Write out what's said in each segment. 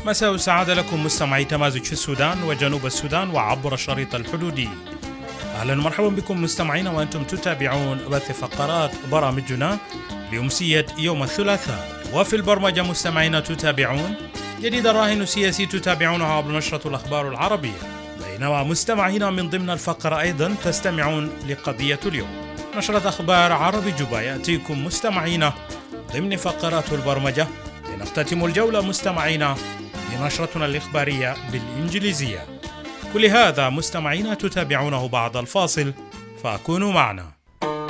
مساء السعادة لكم مستمعي تمازج في السودان وجنوب السودان وعبر الشريط الحدودي. أهلا ومرحبا بكم مستمعين وأنتم تتابعون بث فقرات برامجنا لأمسية يوم الثلاثاء. وفي البرمجة مستمعين تتابعون جديد الراهن السياسي تتابعونه عبر نشرة الأخبار العربية، بينما مستمعين من ضمن الفقرة أيضا تستمعون لقضية اليوم. نشرة أخبار عربي جوبا يأتيكم مستمعين ضمن فقرات البرمجة. لنختتم الجولة مستمعين بنشرتنا الإخبارية بالإنجليزية. كل هذا مستمعين تتابعونه بعد الفاصل، فكونوا معنا.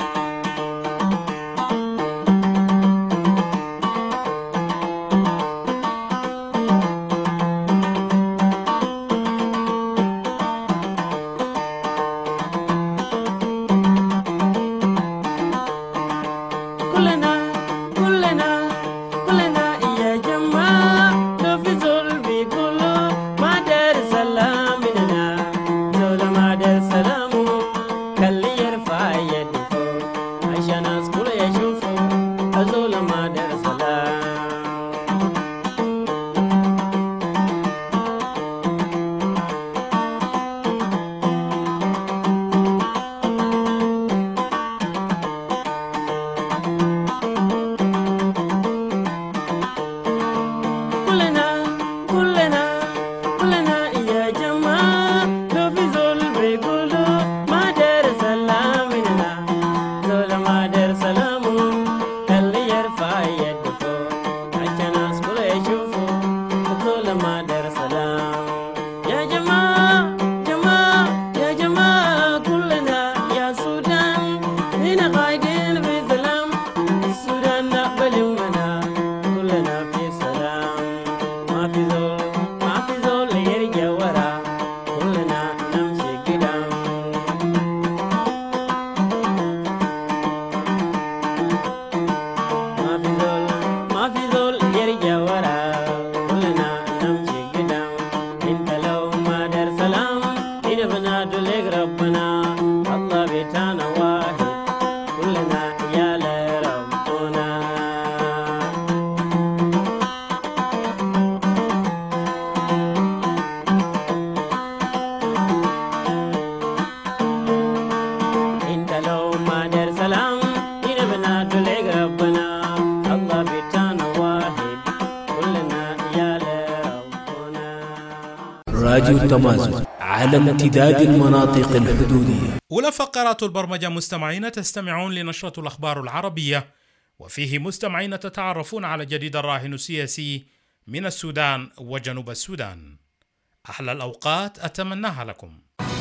راديو تمازج على امتداد المناطق الحدودية. أولى فقرات البرمجة مستمعين تستمعون لنشرة الأخبار العربية، وفيه مستمعين تتعرفون على جديد الراهن السياسي من السودان وجنوب السودان. أحلى الأوقات أتمناها لكم.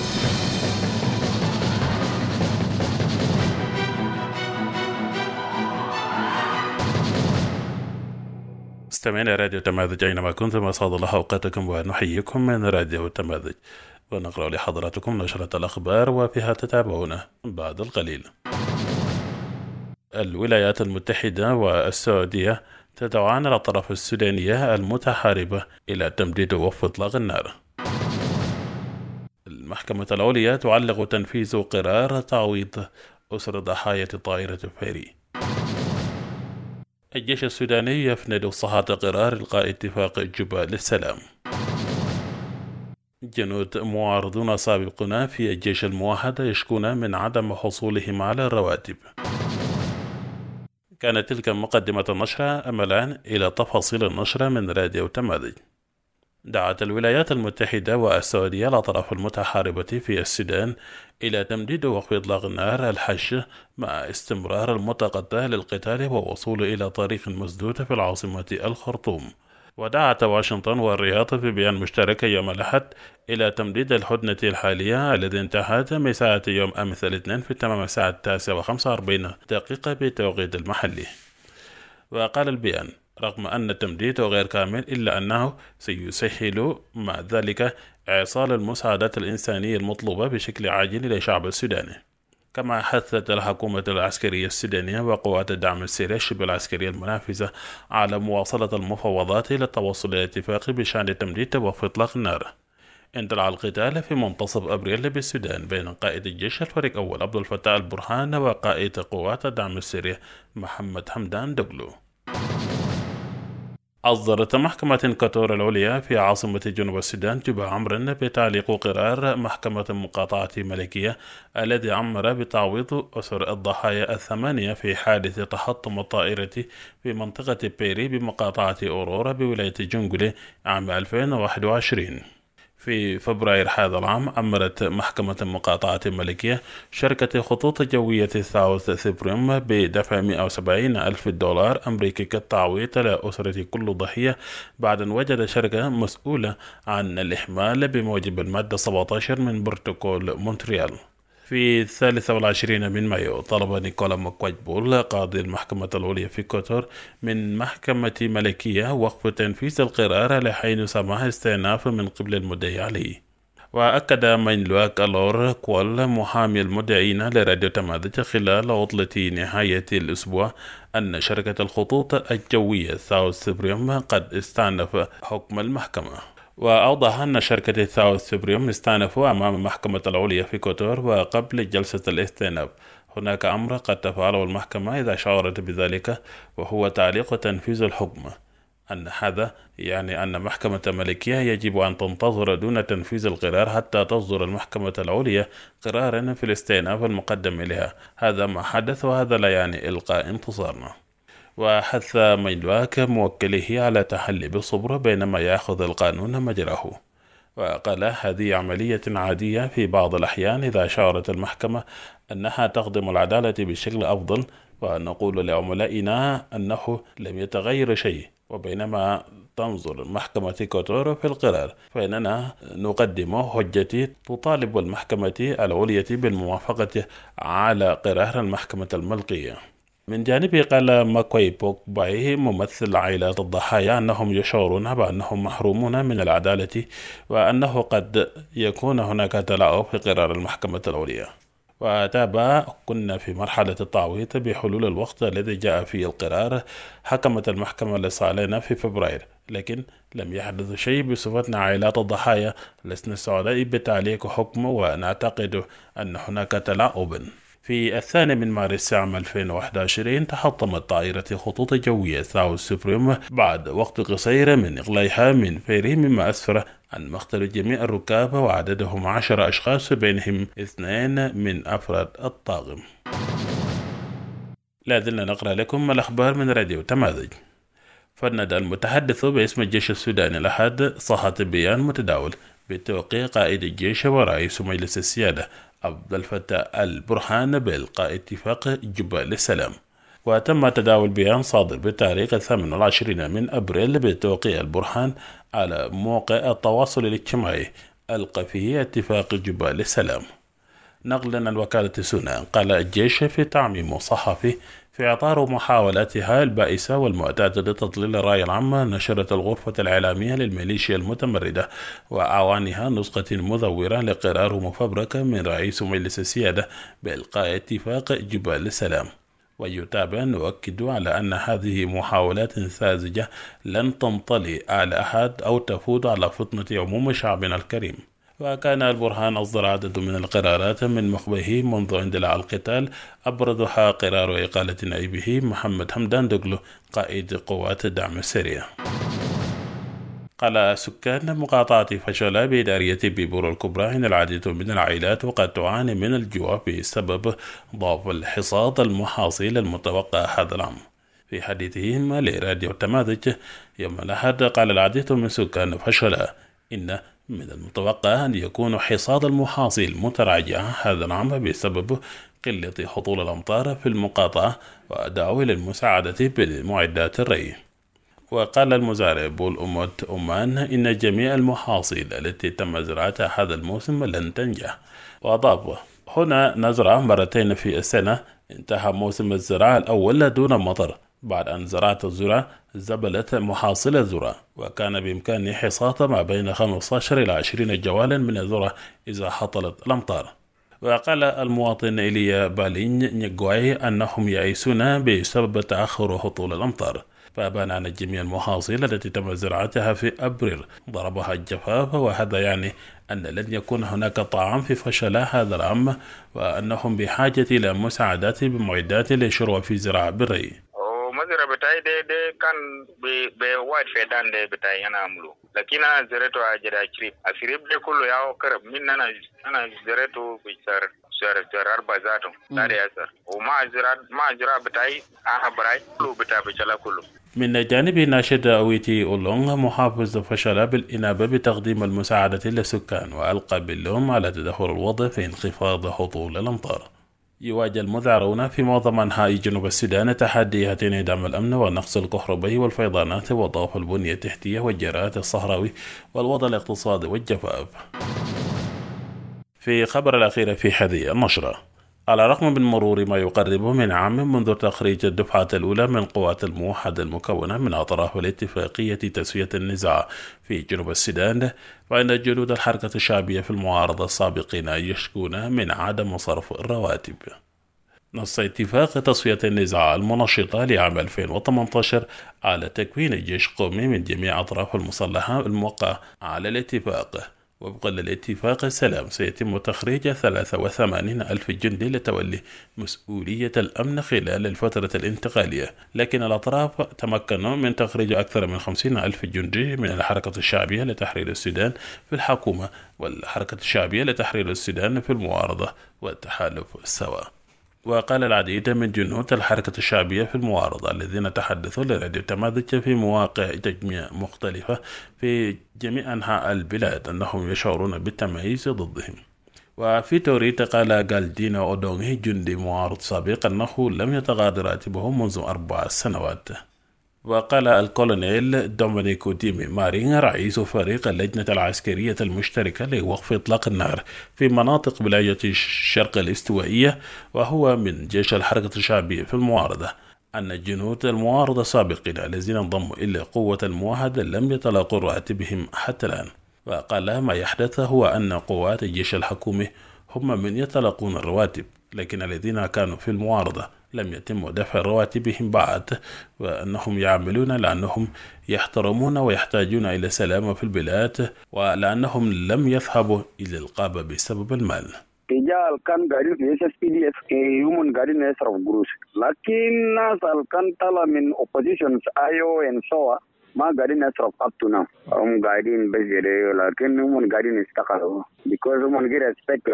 مستمعين راديو تمازج أينما كنتم، أسعد الله أوقاتكم ونحييكم من راديو تمازج، ونقرأ لحضراتكم نشرة الأخبار وفيها تتابعون بعد القليل. الولايات المتحدة والسعودية تدعوان الأطراف السودانية المتحاربة إلى تمديد وقف إطلاق النار. المحكمة العليا تعلق تنفيذ قرار تعويض أسر ضحايا طائرة فيري. الجيش السوداني يفند صحة قرار إلغاء اتفاق جوبا للسلام. جنود معارضون سابقون في الجيش الموحد يشكون من عدم حصولهم على الرواتب. كانت تلك مقدمة النشرة أملا إلى تفاصيل النشرة من راديو تمازج. دعت الولايات المتحدة والسعودية الأطراف المتحاربة في السودان إلى تمديد وقف إطلاق النار الحش مع استمرار المتقطع للقتال ووصول إلى طريق مسدود في العاصمة الخرطوم. ودعت واشنطن والرياض في بيان مشترك يوم الأحد إلى تمديد الهدنة الحالية الذي انتهت مساء يوم أمس الاثنين في تمام الساعة 9:45 بالتوقيت المحلي. وقال البيان: رغم أن تمديده غير كامل إلا أنه سيسهل مع ذلك إيصال المساعدات الإنسانية المطلوبة بشكل عاجل للشعب السوداني. كما حثت الحكومة العسكرية السودانية وقوات الدعم السريع الشبه العسكرية المنافسة على مواصلة المفاوضات للتوصل إلى اتفاق بشأن تمديد وقف إطلاق النار. اندلع القتال في منتصف أبريل بالسودان بين قائد الجيش الفريق أول عبد الفتاح البرهان وقائد قوات الدعم السريع محمد حمدان دقلو. أصدرت محكمة كوتور العليا في عاصمة جنوب السودان جبا أمر بتعليق قرار محكمة مقاطعة ملكية الذي أمر بتعويض أسر الضحايا الثمانية في حادث تحطم الطائرة في منطقة بيري بمقاطعة أورورا بولاية جنجولي عام 2021. في فبراير هذا العام أمرت محكمة مقاطعة ملكية شركة خطوط جوية ساوث سيبريم بدفع $170,000 أمريكي كالتعويض لأسرة كل ضحية بعد أن وجد شركة مسؤولة عن الإحمال بموجب المادة 17 من بروتوكول مونتريال. في 23 من مايو طلب نيكولا مكواجبول قاضي المحكمة العليا في كوتور من محكمة ملكية وقف تنفيذ القرار لحين سماح استئناف من قبل المدعي عليه. وأكد مينلواك ألور كوال محامي المدعين لراديو تماذج خلال عطلة نهاية الأسبوع أن شركة الخطوط الجوية ساوث سيبريم قد استأنف حكم المحكمة. وأوضح أن شركة ساوث سيبريم استأنفوا أمام المحكمة العليا في كوتور وقبل جلسة الاستئناف هناك أمر قد تفعله المحكمة إذا شعرت بذلك وهو تعليق تنفيذ الحكم، أن هذا يعني أن محكمة ملكية يجب أن تنتظر دون تنفيذ القرار حتى تصدر المحكمة العليا قرارا في الاستئناف المقدم إليها. هذا ما حدث وهذا لا يعني إلقاء انتصارنا. وحث مينلواك موكله على تحلي بالصبر بينما يأخذ القانون مجراه، وقال هذه عملية عادية في بعض الأحيان إذا شعرت المحكمة أنها تخدم العدالة بشكل أفضل، ونقول لعملائنا أنه لم يتغير شيء، وبينما تنظر محكمة كوتور في القرار فإننا نقدم حجة تطالب المحكمة العليا بالموافقة على قرار المحكمة الملكية. من جانبه قال ماكوي بوك باي ممثل عائلات الضحايا أنهم يشعرون بأنهم محرومون من العدالة وأنه قد يكون هناك تلاعب في قرار المحكمة العليا. وتابع كنا في مرحلة التعويض بحلول الوقت الذي جاء فيه القرار. حكمت المحكمة لصالحنا في فبراير، لكن لم يحدث شيء بصفتنا عائلات الضحايا. لسنا سعداء بتعليق حكم ونعتقد أن هناك تلاعب. في 2 من مارس عام 2021 تحطمت طائرة خطوط جوية ساوث سيبريم بعد وقت قصير من إغلاقها من بيري، مما أسفر عن مقتل جميع الركاب وعددهم 10 أشخاص بينهم 2 من أفراد الطاقم. لا زلنا نقرأ لكم الأخبار من راديو تماذج. فند المتحدث باسم الجيش السوداني الأحد صحة بيان متداول بتوقيع قائد الجيش ورئيس مجلس السيادة عبد الفتاح البرهان بإلقاء اتفاق جبا للسلام. وتم تداول بيان صادر بتاريخ 28 من أبريل بتوقيع البرهان على موقع التواصل الاجتماعي ألقى فيه اتفاق جبا للسلام. نقلا عن وكالة سونا، قال الجيش في تعميم صحفي في إطار محاولاتها البائسة والمعتادة لتضليل الرأي العام، نشرت الغرفة الإعلامية للميليشيا المتمردة وأعوانها نسخة مزورة لقرار مفبرك من رئيس مجلس السيادة بإلقاء اتفاق جبا للسلام. ويتابع نؤكد على أن هذه محاولات ساذجة لن تنطلي على أحد أو تفوت على فطنة عموم شعبنا الكريم. وكان البرهان أصدر عدد من القرارات من مخبه منذ اندلاع القتال، أبرزها قرار إقالة نائبه محمد حمدان دقلو قائد قوات الدعم السريع. قال سكان مقاطعة فشلا بإدارية بيبور الكبرى إن العديد من العائلات وقد تعاني من الجوع بسبب ضعف الحصاد المحاصيل المتوقع هذا العام. في حديثهم لراديو تماذج يوم الأحد قال العديد من سكان فشلا إن من المتوقع أن يكون حصاد المحاصيل متراجعا هذا العام بسبب قلة حصول الأمطار في المقاطعة، ودعوا للمساعدة بمعدات الري. وقال المزارع بول أموت أمان إن جميع المحاصيل التي تم زراعتها هذا الموسم لن تنجح. وأضاف هنا نزرع مرتين في السنة، انتهى موسم الزراعة الأول دون مطر. بعد أن زرعت الذرة زبلت محاصيل الذرة، وكان بإمكاني حصاد ما بين 15 إلى 20 جوالا من الذرة إذا حصلت الأمطار. وقال المواطن إليا بالين نيغواي أنهم يئسون بسبب تأخر هطول الأمطار، فأبان أن جميع المحاصيل التي تم زراعتها في أبريل ضربها الجفاف، وهذا يعني أن لن يكون هناك طعام في فشلا هذا العام، وأنهم بحاجة إلى مساعدات بمعدات للشروع في زراعة بالري. المؤازرة بتاعي ده كان بوايد فيدان ده بتاعي أنا أعمله، لكن أنا زريته أجد أشرب ده كله ياو قرب من أنا زريته شهر 4 ذاته لا يأثر، وما أزرع بتاعي أنا براي كله بتاع بشلا كله. من جانبه ناشد أويتي أولونغ محافظ فشل بالإنابة بتقديم المساعدة للسكان، وألقى باللوم على تدهور الوضع في انخفاض هطول الأمطار. يواجه المذعرون في معظم أنحاء جنوب السودان تحديات انعدام الأمن والنقص الكهربائي والفيضانات وضعف البنية التحتية والجراءات الصحراوي والوضع الاقتصادي والجفاف. في خبر الأخير في هذه النشرة، على الرغم من مرور ما يقرب من عام منذ تخريج الدفعة الأولى من قوات الموحدة المكونة من أطراف الاتفاقية تسوية النزاع في جنوب السودان، فإن جنود الحركة الشعبية في المعارضة السابقين يشكون من عدم صرف الرواتب. نص اتفاق تسوية النزاع المنشطة لعام 2018 على تكوين جيش قومي من جميع أطراف المسلحة الموقع على الاتفاق. وفقا للاتفاق السلام سيتم تخريج 83,000 جندي لتولي مسؤولية الأمن خلال الفترة الانتقالية، لكن الأطراف تمكنوا من تخريج أكثر من 50,000 جندي من الحركة الشعبية لتحرير السودان في الحكومة والحركة الشعبية لتحرير السودان في المعارضة والتحالف سوا. وقال العديد من جنود الحركة الشعبية في المعارضة الذين تحدثوا لراديو تماذج في مواقع تجميع مختلفة في جميع أنحاء البلاد أنهم يشعرون بالتمييز ضدهم. وفي توريت قال جالدينا أودونغي جندي معارض سابق أنه لم يتغادر راتبه منذ 4 سنوات. وقال الكولونيل دومينيكو ديمي مارين رئيس فريق اللجنة العسكرية المشتركة لوقف إطلاق النار في مناطق ولاية الشرق الاستوائية وهو من جيش الحركة الشعبية في المعارضة أن جنود المعارضة السابقين الذين انضموا إلى قوة الموحدة لم يتلاقوا راتبهم حتى الآن. وقال ما يحدث هو أن قوات الجيش الحكومي هم من يتلقون الرواتب، لكن الذين كانوا في المعارضة لم يتم دفع رواتبهم بعد، وأنهم يعملون لأنهم يحترمون ويحتاجون إلى سلامة في البلاد ولأنهم لم يذهبوا إلى الغابة بسبب المال. رجال كان قاعدين في SSPDF يومون قاعدين يصرف قروش، لكن ناس كان طلع من oppositions IO and SOA ما قاعدين يصرف up to now. هم قاعدين بجري لكن هم قاعدين يستقلوا because هم غير expect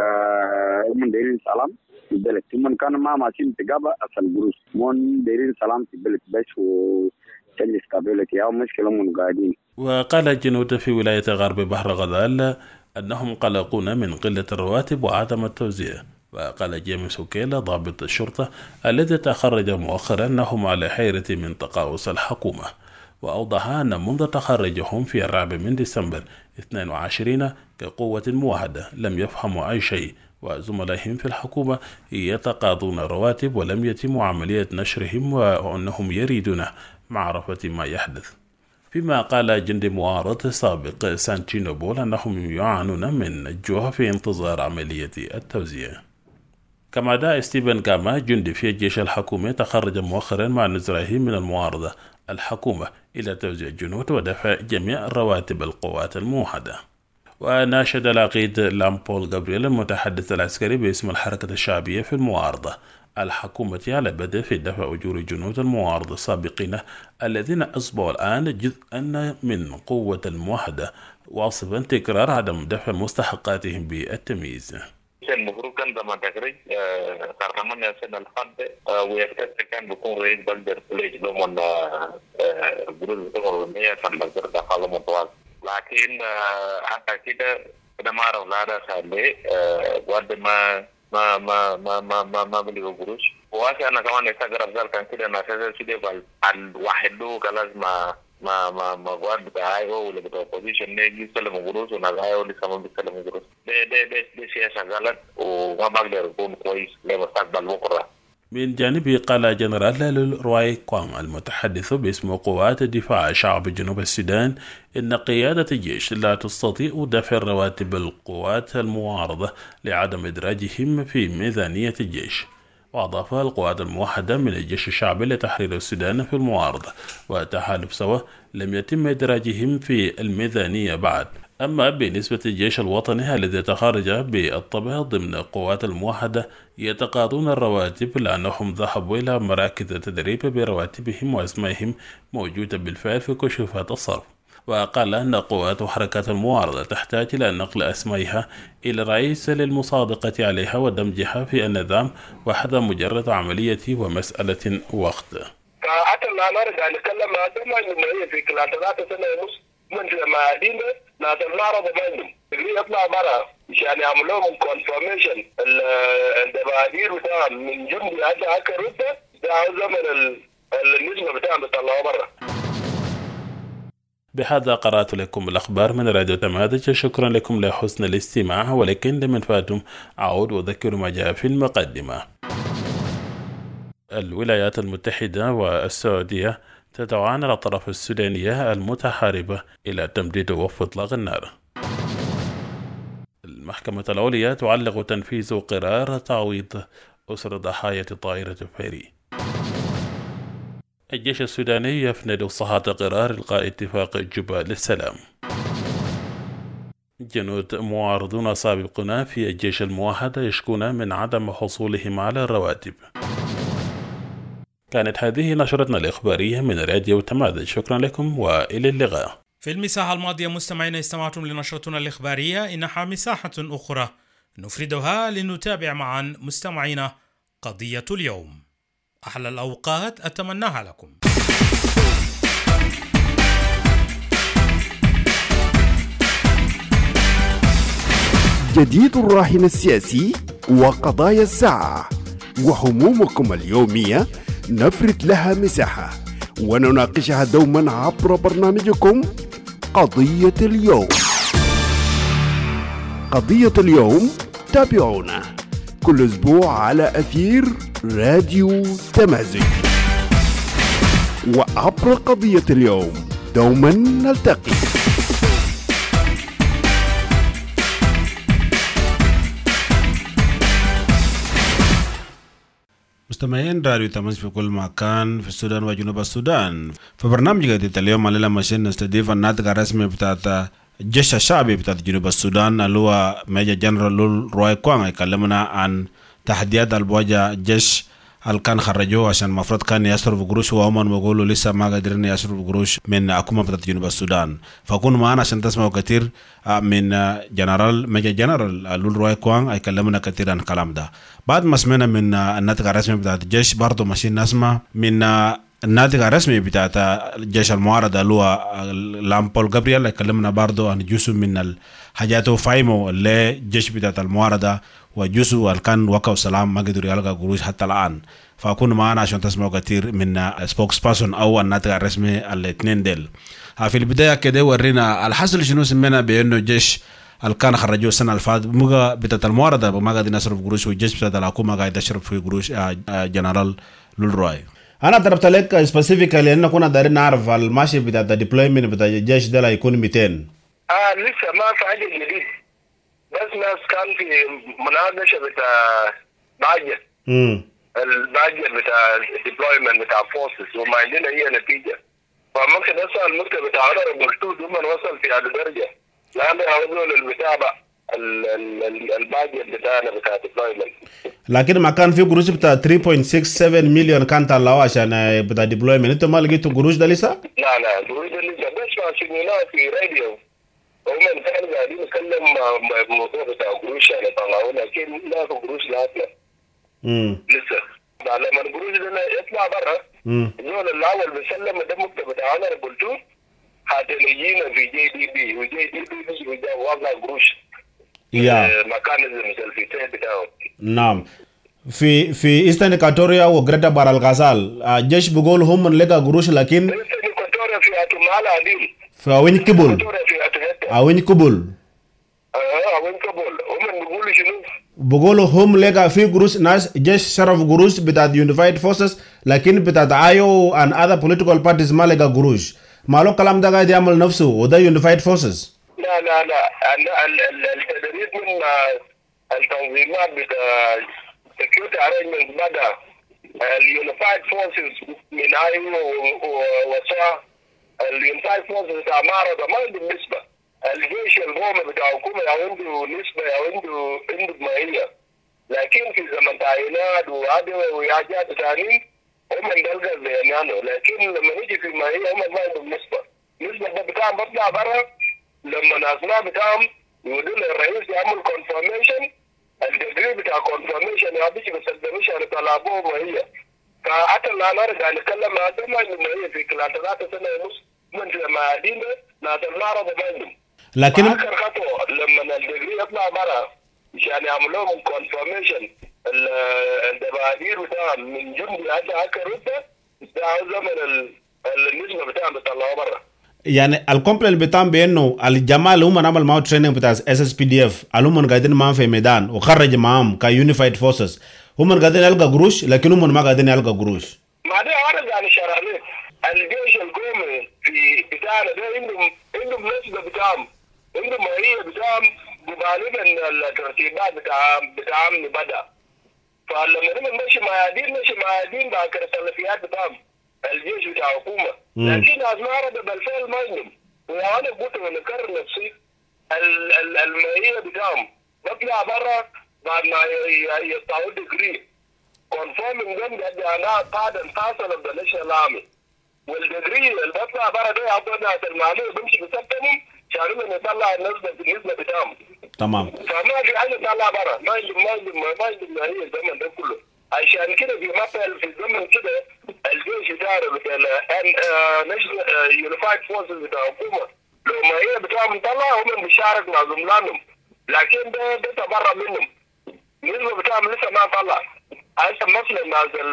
هم دايرين سلام في البلد. هم كانوا ما ماشيين تجابة أصل قروش، هم دايرين سلام في البلد بس وتجلس stability أو مشكلة هم قاعدين. وقال الجنود في ولاية غرب بحر غزال أنهم قلقون من قلة الرواتب وعدم التوزيع. وقال جيمس هوكيلا ضابط الشرطة الذي تخرج مؤخرا أنهم على حيرة من تقاعس الحكومة، وأوضح أن منذ تخرجهم في 4 ديسمبر 22 كقوة موحدة لم يفهموا أي شيء، وزملائهم في الحكومة يتقاضون رواتب ولم يتم عملية نشرهم وأنهم يريدون معرفة ما يحدث. فيما قال جندي معارض سابق سانتينو بول أنهم يعانون من الجوع في انتظار عملية التوزيع. كما دعا ستيفن كاما جندي في الجيش الحكومي تخرج مؤخرا مع نزرعه من المعارضة الحكومة إلى توزيع الجنود ودفع جميع رواتب القوات الموحدة. وناشد العقيد لامبول غابرييل المتحدث العسكري باسم الحركة الشعبية في المعارضة الحكومة على بدء في دفع أجور جنود المعارضة السابقين الذين أصبحوا الآن جزءا من قوة الموحدة، واصفا تكرار عدم دفع مستحقاتهم بالتمييز. المفروض كان زمان تخرج كارمان السنة الخامسة ويفترض كان بيكون رئيس بلدر كوليج لمن برود الأولمية كان بقدر دخل متواصل، لكن حتى كده ما رولada سالي بعد ما بلي قروش واسي أنا كمان استغرب ذلك كان كده ناسا سيدي الواحد له كلاس ما قوات بتاعي هو اللي بتاع opposition نيجي يسلم قروش ونازعي هو اللي كمان بيسلم قروش. ده سياسة غلط وما بقدر يكون كويس لمستقبل بكرة. من جانبه قال جنرال روي كوام المتحدث باسم قوات دفاع شعب جنوب السودان إن قيادة الجيش لا تستطيع دفع رواتب القوات المعارضة لعدم إدراجهم في ميزانية الجيش. وأضاف القوات الموحدة من الجيش الشعبي لتحرير السودان في المعارضة وتحالف سوا لم يتم إدراجهم في الميزانية بعد، أما بالنسبة للجيش الوطني الذي تخرج بالطبع ضمن القوات الموحدة يتقاضون الرواتب لأنهم ذهبوا إلى مراكز التدريب برواتبهم وأسمائهم موجودة بالفعل في كشوفات الصرف. وقال أن قوات حركات المعارضة تحتاج إلى نقل أسمائها إلى الرئيس للمصادقة عليها ودمجها في النظام وهذا مجرد عملية ومسألة وقت. حتى لا نرجع نتكلم مع دم إنه في كلا 3 سنة ونص من المعادين ناس المعرض منهم اللي يطلع برا عشان يعملوا لهم كونفورميشن الدبادير بتاع من جنب حتى هكا رده ده زمن النسبة بتاعهم بيطلعوا برا. بهذا قرأت لكم الأخبار من راديو تماذج. شكرا لكم لحسن الاستماع، ولكن لمن فاتم أعود وأذكر ما جاء في المقدمة. الولايات المتحدة والسعودية تدعوان الأطراف السودانية المتحاربة إلى تمديد وقف إطلاق النار. المحكمة العليا تعلق تنفيذ قرار تعويض أسر ضحايا طائرة فيري. الجيش السوداني يفند صحة قرار إلغاء اتفاق جوبا للسلام. جنود معارضون سابقون في الجيش الموحد يشكون من عدم حصولهم على الرواتب. كانت هذه نشرتنا الإخبارية من راديو تماذج. شكرا لكم وإلى اللقاء. في المساحة الماضية مستمعين استمعتم لنشرتنا الإخبارية، إنها مساحة أخرى نفردها لنتابع معا مستمعين قضية اليوم. أحلى الأوقات أتمناها لكم. جديد الراهن السياسي وقضايا الساعة وهمومكم اليومية نفرد لها مساحة ونناقشها دوما عبر برنامجكم قضية اليوم. قضية اليوم تابعونا كل أسبوع على أثير راديو تمازج، وعبر قضية اليوم دوما نلتقي. مستمعين راديو تمازج في كل مكان في السودان وجنوب السودان. في برنامج قضية اليوم علينا مشين نستضيف الناطق الرسمي بتاعت الجيش الشعبي بتاعت جنوب السودان اللي هو ميجر جنرال لول روي كوان، يكلمنا عن تحديات البواجه الجيش اللي كان خرجوه عشان المفروض كان يصرف قروش وهم بيقولوا لسه ما قادرين يصرفوا قروش من حكومة بتاعت جنوب السودان. فكونوا معنا عشان تسمعوا كثير من جنرال ميجر جنرال لول روي كوان يكلمنا كثير عن الكلام ده. بعد ما سمعنا من الناطق الرسمي بتاعت الجيش برضه ماشيين نسمع من الناطق الرسمي بتاعت الجيش المعارضة اللي هو لامبول جابرييل يكلمنا برضه عن جزء من الحاجات وفايمو اللي الجيش بتاعت المعارضة وجزء اللي كان وقعوا سلام ما قدروا يلقى قروش حتى الآن. فأكونوا معنا عشان تسمعوا كثير من سبوكس باسون أو الناطق الرسمي الاثنين ديل. في البداية كده ورينا الحصل شنو سمينا بأنه الجيش اللي كان خرجوه السنة اللي فاتت مجا بتاعت المعارضة ما قاعدين يصرف قروش والجيش بتاعت الحكومة قاعد يصرف في قروش. جنرال لول روي، أنا ضربت لك سبيسيفيكالي لأن كنا دايرين نعرف الماشي بتاعت الديبلويمنت بتاع الجيش ده هيكون 200. لسه ما في حاجة جديد، بس ناس كان في مناقشة بتاع باجت الباجت بتاع الديبلويمنت بتاع فورسز وما عندنا هي نتيجة. فممكن أسأل المكتب بتاع عمر بكتوب ثم وصل في هذه الدرجة لأن أوصل المتابع الباجت بتاعنا بتاع الديبلويمنت. لكن ما كان في قروش بتاع 3.67 مليون كان طلعوا عشان بتاع ديبلويمنت. انتوا ما لقيتوا قروش ده لسه؟ لا قروش ده لسه بس عشان في راديو هم كانوا قاعدين يتكلم موضوع بتاع قروش يعني طلعوا لكن لا في قروش لا لسه. لما القروش ده يطلع برا الزول الاول بيسلم ده مكتب بتاع عمر قلتوه هتلاقينا في جي دي بي وجي دي بي وده وضع قروش مكانيزم الفيتات بتاعه. نعم. في ايسترن اكواتوريا وجريتر بار الغزال الجيش بيقول هم نلقى قروش لكن ايسترن اكواتوريا في اتمال عديل فوين كبل اوين كبل اوين كبل هم بيقولوا شنو؟ بيقولوا هم لقى في قروش ناس جيش صرف قروش بتاعت يونيفايد فورسز لكن بتاعت ايو and other political parties ما لقى قروش. ما له كلام ده قاعد يعمل نفسه وده يونيفايد فورسز. لا التدريب من التنظيمات بتاع security arrangement بدا اليونيفايد فورسز من ايو وصا اليونيفايد فورسز بتاع معرضة ما بالنسبة الجيش القومي بتاع الحكومة عنده نسبة عنده ماهية، لكن في زمن تعيينات وحاجات ثانيين هم بيلقى بيانانه، لكن لما نيجي في ماهية هم ما عندهم نسبة بتاعهم بطلع برا. لما الأسماء بتاعهم يقولوا للرئيس يعمل كونفرميشن، الدجري بتاع كونفرميشن يا بيجي بيستخدموش على طلبوه ماهية. فحتى لا نرجع نتكلم مع ده ما عندهم ماهية في 3 سنة ونص من المعادين ناس المعرض ما عندهم. لكن آخر خطوة لما الدجري يطلع برا عشان يعملوا لهم كونفرميشن الدبادير بتاعهم من جندي حتى هكا رتبة ده زمن النسبة بتاعهم بيطلعوا برا. يعني الكومبلين بتاعهم بانه الجماعه اللي هم عمل معه تريننج بتاع SSPDF اللي هم قاعدين معاهم في ميدان وخرج معاهم كيونيفايد فورسز، هم قاعدين يلقى قروش لكن هم ما قاعدين يلقى قروش. ما ده عرض عن الشرعية. الجيش القومي في بتاعنا ده عندهم نسبة بتاعهم، عندهم ماهية بتاعهم بغالبا الترتيبات بتاعهم بدأ. فلما نحن نمشي ميادين بعد السلفيات بتاعهم الجيش بتاع الحكومة، لكن أزمارة بالفعل ما عندهم. وأنا قلت ونكرر نفسي الماهية بتاعهم بطلع برا بعد ما يطلعوا ديجري كونفورمينج them that they are now part and parcel of the national army. والديجري اللي بطلع برا ده يعطوا ناس المعلومة بمشي بسبتهم شارين نطلع النسبة بتاعهم. تمام. فما في حاجة طلع برا، ما عندهم هي الزمن ده كله. عشان كده في مثل في الزمن كده الجيش بتاعه بتاع ناشونال يونيفايد فورسز بتاع الحكومة لو ما هي بتاعهم طلع هم بيشارك مع زملائهم، لكن ده تبرع منهم. النسبة بتاعهم لسه ما طلع. هسه مثلا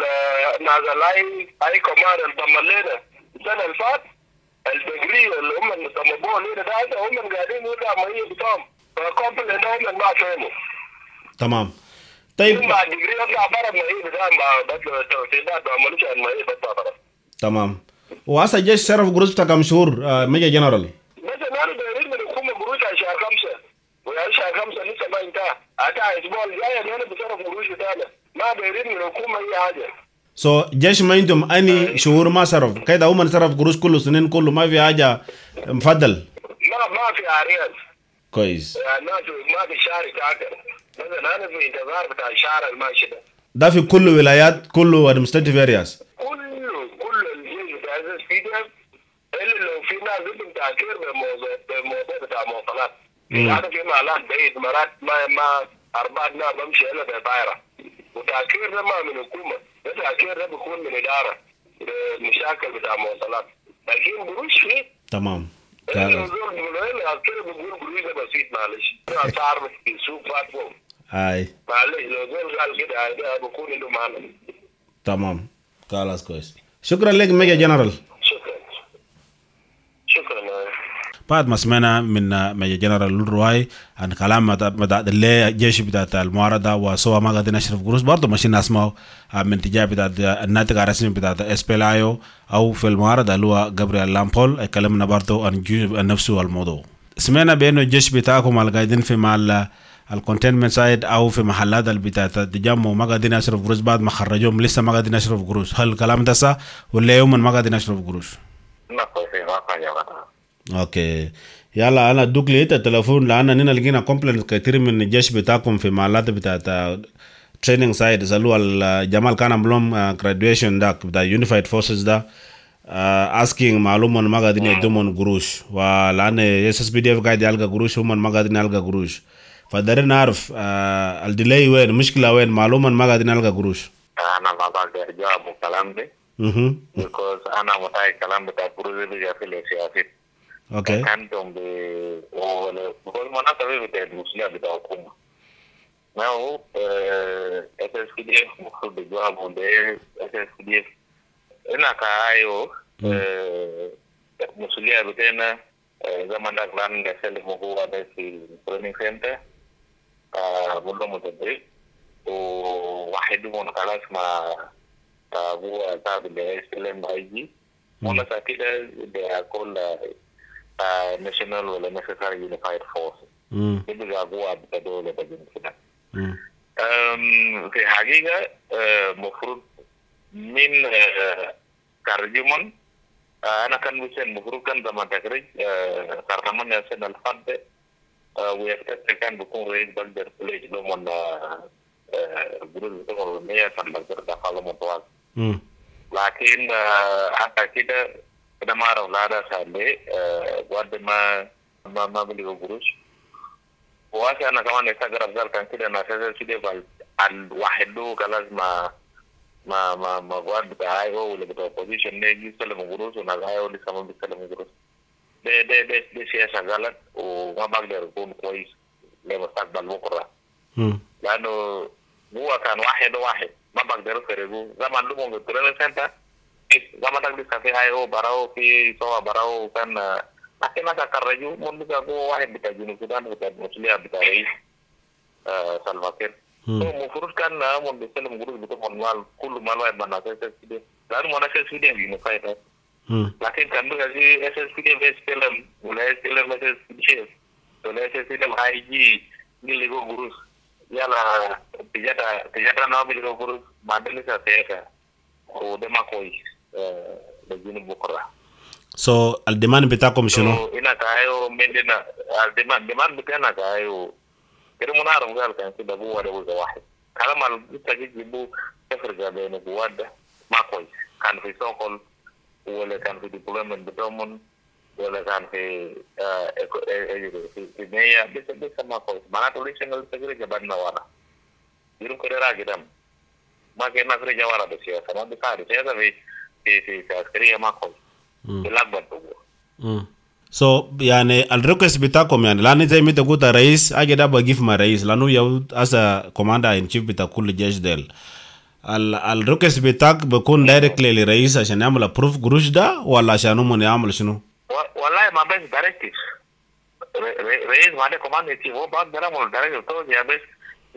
نازل اي كمان انضم لنا السنة اللي فات الدجري اللي هم اللي طلبوه لنا ده هسه هم قاعدين يلقوا ما هي بتاعهم، فكومبل ده هم ما فهموا. تمام. طيب مع الدجري يطلع برا ما هي بتاعهم بس التوصيلات ما عملوش عن ما هي بتطلع برا. تمام. وهسه الجيش صرف قروش بتاع كم شهور ميجر جنرال؟ بس انا دايرين من الحكومة قروش على شهر 5 ويا شهر 5 لسه ما انتهى، حتى الاسبوع الجاي انا بصرف قروش بتاعنا ما دايرين من الحكومة اي حاجة. جيش ما عندهم اني شهور ما صرف كده، هم صرف قروش كل سنين كله ما في حاجه مفضل. ما في عريض كويس. يعني ما في شهر كاكر، مثلا انا في انتظار بتاع الشهر الماشي ده في كل ولايات كله administrative areas. كل الجيش بتاع SSPDF اللي لو في ناس بدهم تأثير بالموضوع بتاع مواصلات. يعني في مالات بعيد مرات ما 4 ناس بمشي الا بطائرة، وتأثير ده ما من الحكومة، التأثير ده بيكون من إدارة المشاكل بتاع مواصلات، لكن قروش فيه. تمام. النزول بيقول قروش ده بسيط معلش، صار في السوق فاتفهم. هاي. معلش لو زول قال كده ده بيكون له معنى. تمام. خلاص كويس. شكرا لك ميجر جنرال. شكرا. بعد ما سمعنا من ميجر جنرال لولرواي عن كلام مدى الجيش بتاع المعارضة وسوى ما قاعدين نشرف قروش، برضه ماشيين نسمعوا من تجاه بتاع الناتج الرسمي بتاع SPLIO أو في المعارضة اللي هو جابرييل لامبول يكلمنا برضه عن نفسه الموضوع. سمعنا بأنه الجيش بتاعكم اللي قاعدين في مع الكونتينمنت سايد أو في محلات اللي بتاع التجمع ما قاعدين يشرف قروش بعد ما خرجوهم لسه ما قاعدين يشرف قروش، هل الكلام ده صح ولا يوما ما قاعدين يشرف قروش؟ اوكي يلا انا ادوك لي التليفون لاننا لقينا كومبلينت كتير من الجيش بتاعكم في محلات بتاعت تريننج سايد سالوا الجمال كان عملهم جراديويشن داك بتاع يونيفايد فورسز ده asking معلومه ما قاعدين يدومون قروش، ولان SSPDF قاعد يلقى قروش هم ما قاعدين يلقى قروش، فدارين نعرف الديلي وين المشكله وين معلومه ما قاعدين يلقى قروش. انا ما بقدر اجاوب الكلام ده because انا متاكد الكلام بتاع القروش اللي في السياسه. اوكي. كانتم بكل مناسبة بتاع المسؤولية بتاع الحكومة. ما هو SSPDF المفروض بيجاوبوا ده SSPDF. هنا كأيو المسؤولية بتاعنا زمان ده كان نسلم هو ده في training center بقول متدرب وواحد من خلاص ما هو تابع لسلم IG ولا كده ده كل national ولا necessary unified force. ده جابوا بدولة بجنسنا. في حقيقة مفروض من ترجمان أنا كان بيسن مفروض كان زمان تكريج كارنمان يسن الفضل ويكتب كان بيكون رئيس بلدر كليج لمن بلد بتوع المياه كان بلدر دخل متواضع لكن حتى كده ما أعرف لا ده سالي بعد ما بلغوا قروش واسي أنا كمان استغرب ذلك كان كده أنا أساسا كده الواحد له كلاس ما بعد بتاعي هو اللي بتاع position نيجي يسلم قروش ونزاي هو اللي كمان بيسلم قروش ده شيء شغال وما بقدر أكون كويس لمستقبل بكرة لأنه هو كان واحد ما بقدر أفرقه زمان لهم بالتريل سنتر زمان تقدر كافي هاي هو براو في سوا براو كان لكن أنا كرجو من بيجاكو واحد بتاع جنوب السودان بتاع مسؤولية بتاع رئيس سلفاكير المفروض كان من بيسلم قروش بتوع مال كل مال واحد من الناس كده لأنه ما ناس كده بينفعه لكن كان بيجي SSPD بيسلم ولا يسلم SSPD ولا يسلم IG نيلو قروش يلا تجاتا نابي نيلو قروش ما دني ساتيكا وده ما كويس بجنوب بكرة. So الدمان بتاعكم شنو؟ إنا كايو مندنا الدمان بتاعنا كايو كده منارم قال كان كده بوا ده واحد كلام التجيب بو تفرق بين بواد ما كويس كان في سوكل ولا كان في ديبلومن بدومن ولا كان في مياه بس ما كويس معناته ليش إنه تجري جبنا ورا يروح كده راجدام ما كنا في جوارا بسياسة ما بيصير سياسة في عسكرية ما كويس بلغبط هو So يعني الريكوست بتاعكم يعني لأن زي ما تقول الرئيس أجي ده بجيف مع الرئيس لأنه يود أسا كوماندا إن شيف بتاع كل جيش ديل الريكوست بتاعك بيكون دايركتلي للرئيس عشان يعمل أبروف قروش ده ولا عشان هم يعمل شنو؟ والله ما بس دايركتيف رئيس ما ده كوماندا يتي هو بعد ده مول دايركتيف تو يا بس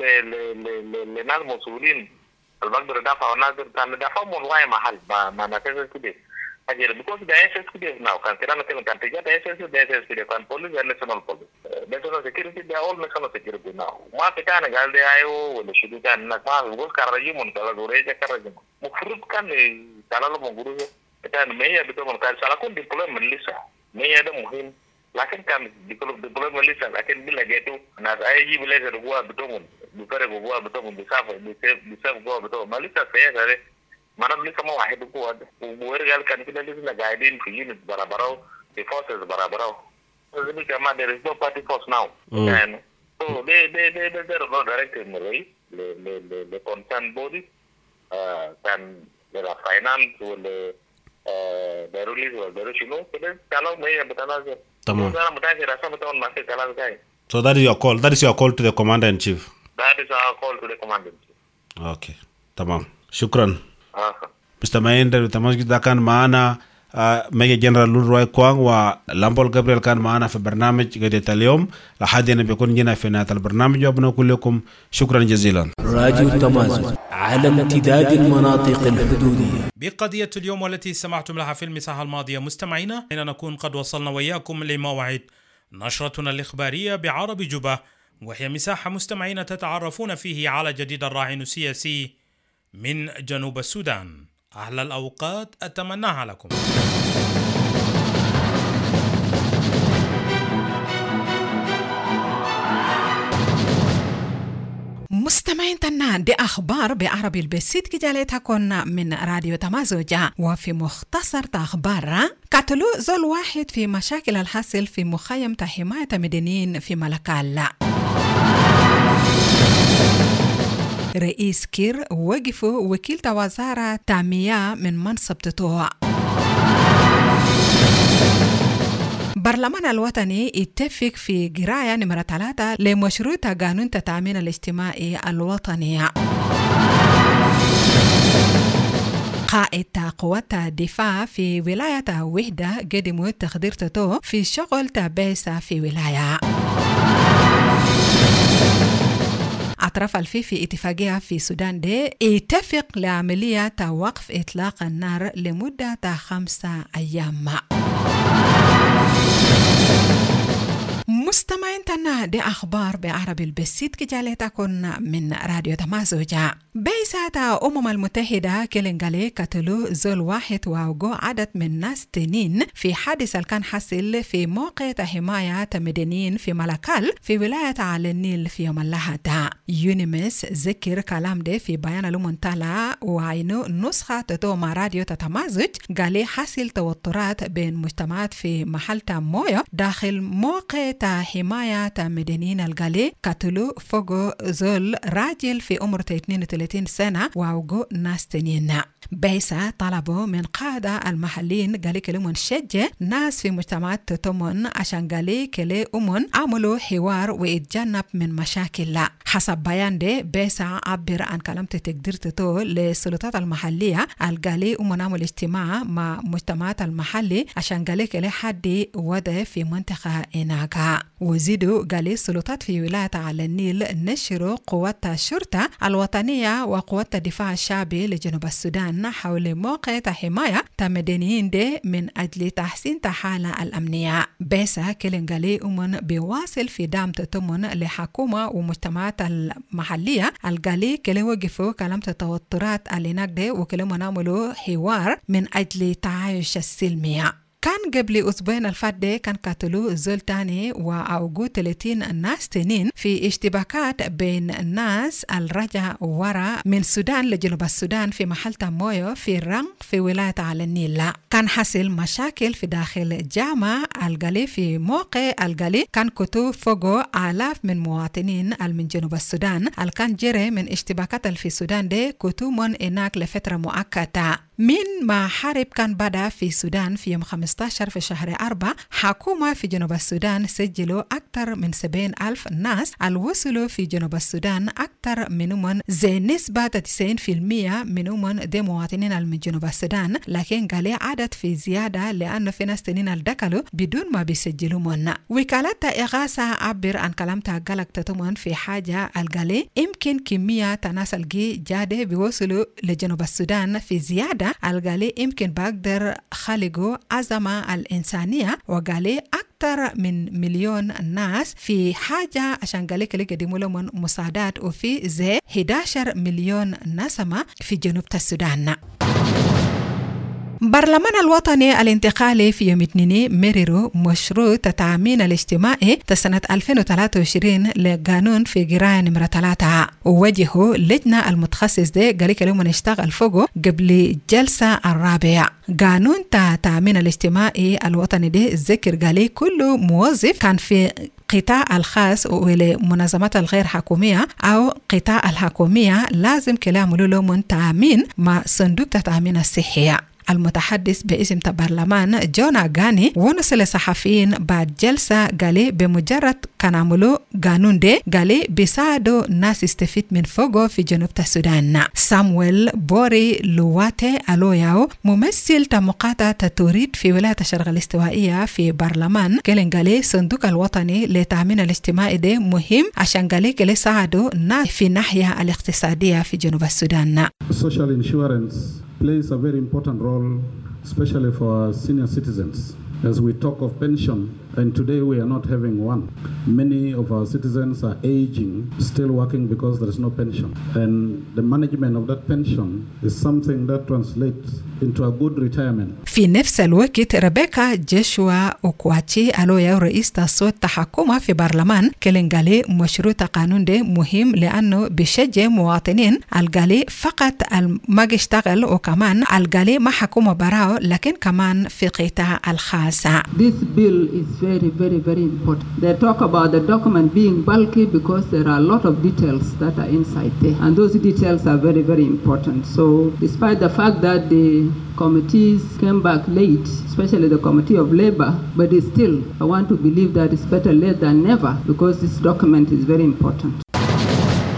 لناس مسؤولين البقدر دافع والناس كان دافع من واي محل ما نتيجة كده أجل because the SSPDF now كان كده مثلا كان تجاه SSPDF كان police and national police national security they are all national security now ما في كان قال ده أيوه ولا شو كان ما بقول كارجي من كلا زوريجا كارجي مفروض كان كلا لو مغروزة كان مية بتوع كان سالكون deployment لسه مية ده مهم لكن كان deployment لسه لكن بلا جاتو ناس أيجي بلا جربوا بتوعهم بيفرقوا جوا بتوعهم بيسافر جوا بتوعهم ما لسه فيها mana beli sama wahid itu ada. Uwer kan kita di sini guiding ke unit barabarau, the forces barabarau. Jadi kama there is no party force now. And so they are not directed in the way. The concerned body can there are finance or the release or the you know. Kalau mereka bertanah je. Tamam. Kalau mereka rasa betul masih kalau saya. So that is your call. That is your call to the commander in chief. That is our call to the commander in chief. Okay. Tamam. Shukran. مستمعين التماسك ده كان معنا ميجر جنرال لوروي كوان ولامبول جابريل كان معنا في برنامج قضية اليوم لحد أن بيكون جينا في نهاية البرنامج وبنقول لكم شكرا جزيلا. راديو تمازن على امتداد المناطق الحدودية. بقضية اليوم والتي سمعتم لها في المساحة الماضية مستمعينا حين نكون قد وصلنا وإياكم لموعد نشرتنا الإخبارية بعرب جبة، وهي مساحة مستمعين تتعرفون فيه على جديد الراهن السياسي من جنوب السودان. أحلى الأوقات أتمناها لكم. مستمعين تنا دي أخبار بعربي البسيط كجالتها كنا من راديو تمازوجا. وفي مختصر أخبار قتلوا زول واحد في مشاكل الحاصل في مخيم حماية مدنيين في ملكال. رئيس كير وقف وكيل وزارة تامية من منصب تطوع. برلمان الوطني اتفق في قراية نمرة 3 لمشروع قانون التأمين الاجتماعي الوطني. قائد قوات الدفاع في ولاية وحدة قدموا تخدير تطوع في شغل تبعثة في ولاية. أطراف في اتفاقية في السودان دي اتفق لعملية وقف إطلاق النار لمدة 5 أيام. مستمعين تنا دي أخبار بعربي البسيط كجالتكن من راديو تمازوجا. بيساتا المتحدة كلنجالي قتلوا زول واحد ووقو عدد من ناس تنين في حادث كان حصل في موقع حماية مدنيين في ملكال في ولاية على النيل في يوم اللحد. يونيمس ذكر كلام ده في بيان المنتلى وعينو نسخة تتوم راديو تتمازج قالي حصل توترات بين مجتمعات في محل مويو داخل موقع حماية مدنيين القالي قتلوا فوقو زول راجل في عمر 32 سنة ووقو ناس تنين. بيسا طلبوا من قادة المحلين قالي كلمون شجة ناس في مجتمعات تتمون عشان قالي كلي عملوا حوار ويتجنب من مشاكل. لا حسب بيان ده بيسا عبر عن كلام تقدير تتو للسلطات المحلية القالي عملوا اجتماع مع مجتمعات المحلي عشان قالي كلي حد وضع في منطقة إناقا. وزيدوا قالي السلطات في ولاية على النيل نشروا قوات الشرطة الوطنية وقوات الدفاع الشعبي لجنوب السودان حول موقع حماية مدنيين دي من أجل تحسين حالة الأمنية. بيسا كلنجالي بيواصل في دعم تتمن لحكومة ومجتمعات المحلية القالي كلي وقفوا كلام التوترات اللي نقدي وكلي نعملوا حوار من أجل تعايش السلمية. كان قبل أسبوعين الفات كان قتلوا زول تاني وأوقو 30 ناس تنين في اشتباكات بين الناس الرجع ورا من سودان لجنوب السودان في محل مويو في رنغ في ولاية على النيل. كان حصل مشاكل في داخل جامع القلي في موقع القلي كان كتو فوقو آلاف من مواطنين من جنوب السودان كان جري من اشتباكات في السودان دي كتو من إناك لفترة مؤقتة. من ما حرب كان بدأ في السودان في يوم 15 في شهر 4 حكومة في جنوب السودان سجلوا أكثر من 70,000 ناس الوصلوا في جنوب السودان أكثر منهم زي نسبة 90% منهم دي مواطنين من جنوب السودان. لكن قال عدد في زيادة لأن في ناس تنين الدكالوا بدون ما بيسجلوا من. وكالة إغاثة عبر عن كلامتها قالك تتمن في حاجة القالي يمكن كمية ناس الجي جادة بيوصلوا لجنوب السودان في زيادة القالي يمكن بقدر خلقوا أزمة الإنسانية وقالي أكثر من مليون ناس في حاجة عشان قالي كلي قدموا لهم مساعدات وفي زي 11 مليون نسمة في جنوب السودان. برلمان الوطني الانتقالي في يوم اثنين مرروا مشروع التأمين الاجتماعي سنة 2023 لقانون في قراءة نمرة 3 ووجهوا لجنة المتخصص ده قالي كلهم نشتغل فوقه قبل جلسة الرابع. قانون التأمين الاجتماعي الوطني ده ذكر قالي كل موظف كان في قطاع الخاص ولمنظمات الغير حكومية أو قطاع الحكومية لازم كلامه لهم تأمين مع صندوق التأمين الصحي. المتحدث باسم البرلمان جونا غاني ونص للصحفيين بعد جلسة قالي بمجرد كان عملوا قانون ده قالي بيساعدوا ناس يستفيد من فوقه في جنوب السودان. سامويل بوري لواتي ألوياو ممثل مقاطعة توريد في ولاية الشرق الاستوائية في برلمان قالي صندوق الوطني للتأمين الاجتماعي ده مهم عشان قالي ساعدوا ناس في الناحية الاقتصادية في جنوب السودان. Social insurance plays a very important role, especially for our senior citizens. As we talk of pension, and today we are not having one. Many of our citizens are aging, still working because there is no pension. And the management of that pension is something that translates into a good retirement. في نفس الوقت ريبيكا جيشوا أوكواتشي ألويا رئيس الصوت تحكمة في برلمان كلنجالي مشروع قانون ده مهم لأنه بيشجع مواطنين القالي فقط ما يشتغل وكمان القالي ما حكومة براو لكن كمان في قطاع الخاص. This bill is very important. They talk about the document being bulky because there are a lot of details that are inside there, and those details are very important. So despite the fact that the committees came back late, especially the Committee of Labor, but still I want to believe that it's better late than never because this document is very important.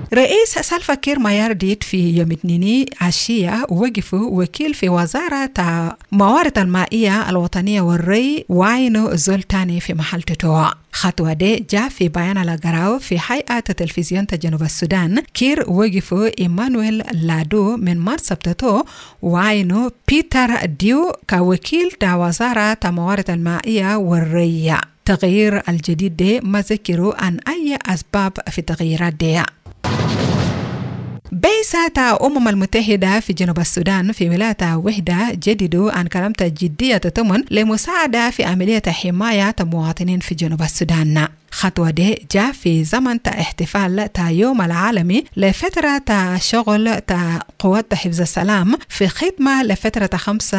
رئيس سلفا كير مايارديت في يوم الاثنين عشية وقف وكيل في وزارة موارد المائية الوطنية والري وعينو زولتاني في محل تتوى. خطوة دي جاء في بيان الأقراو في هيئة تلفزيون جنوب السودان. كير وقفوا إيمانويل لادو من منصب تتو وعينو بيتر ديو كوكيل تا وزارة موارد المائية والري. تغيير الجديد دي ما ذكروا عن أي أسباب في تغييرات دي. بعثة المتحدة في جنوب السودان في ولاية وحدة جددوا عن كلمة جدية تمن لمساعدة في عملية حماية مواطنين في جنوب السودان. خطوة دي جاء في زمن احتفال يوم العالمي لفترة شغل قوات حفظ السلام في خدمة لفترة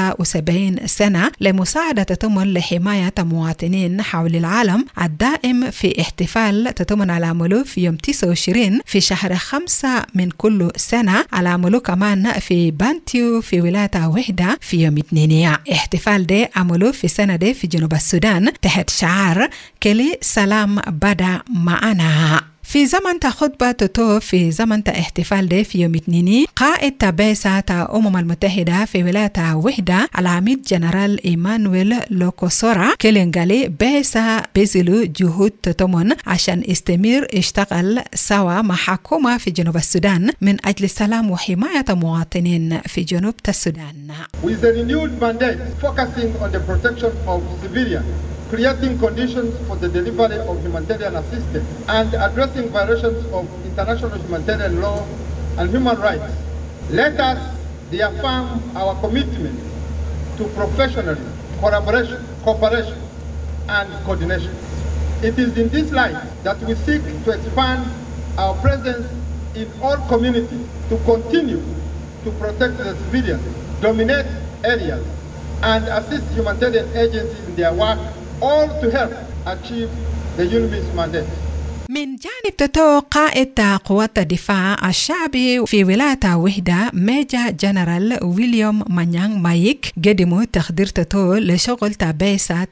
75 سنة لمساعدة تتمن لحماية مواطنين حول العالم الدائم في احتفال تتمن على عمله في يوم 29 في شهر 5 من كل سنة على عمله كمان في بانتيو في ولاية وحدة في يوم 2. احتفال دي عمله في سنة دي في جنوب السودان تحت شعار كلي سلام بدا معنا. في زمن خطبة تتو في زمن احتفال دي في يوم 2 قائد بعثة المتحدة في ولاية وحدة العميد جنرال إيمانويل لوكوسورا كلينغالي بعثة بذلوا جهود تتمن عشان استمر اشتغل سوا مع حكومة في جنوب السودان من أجل السلام وحماية مواطنين في جنوب السودان. With a renewed mandate focusing on the protection of civilians, creating conditions for the delivery of humanitarian assistance and addressing violations of international humanitarian law and human rights. Let us reaffirm our commitment to professionalism, collaboration, cooperation, and coordination. It is in this light that we seek to expand our presence in all communities to continue to protect the civilians, dominate areas, and assist humanitarian agencies in their work, all to help achieve the UNMISS mandate. من جانب تتو قائد قوات الدفاع الشعبي في ولاية وحدة ميجا جنرال ويليام مانيانغ مايك قدموا تخدير تتو لشغل بعثة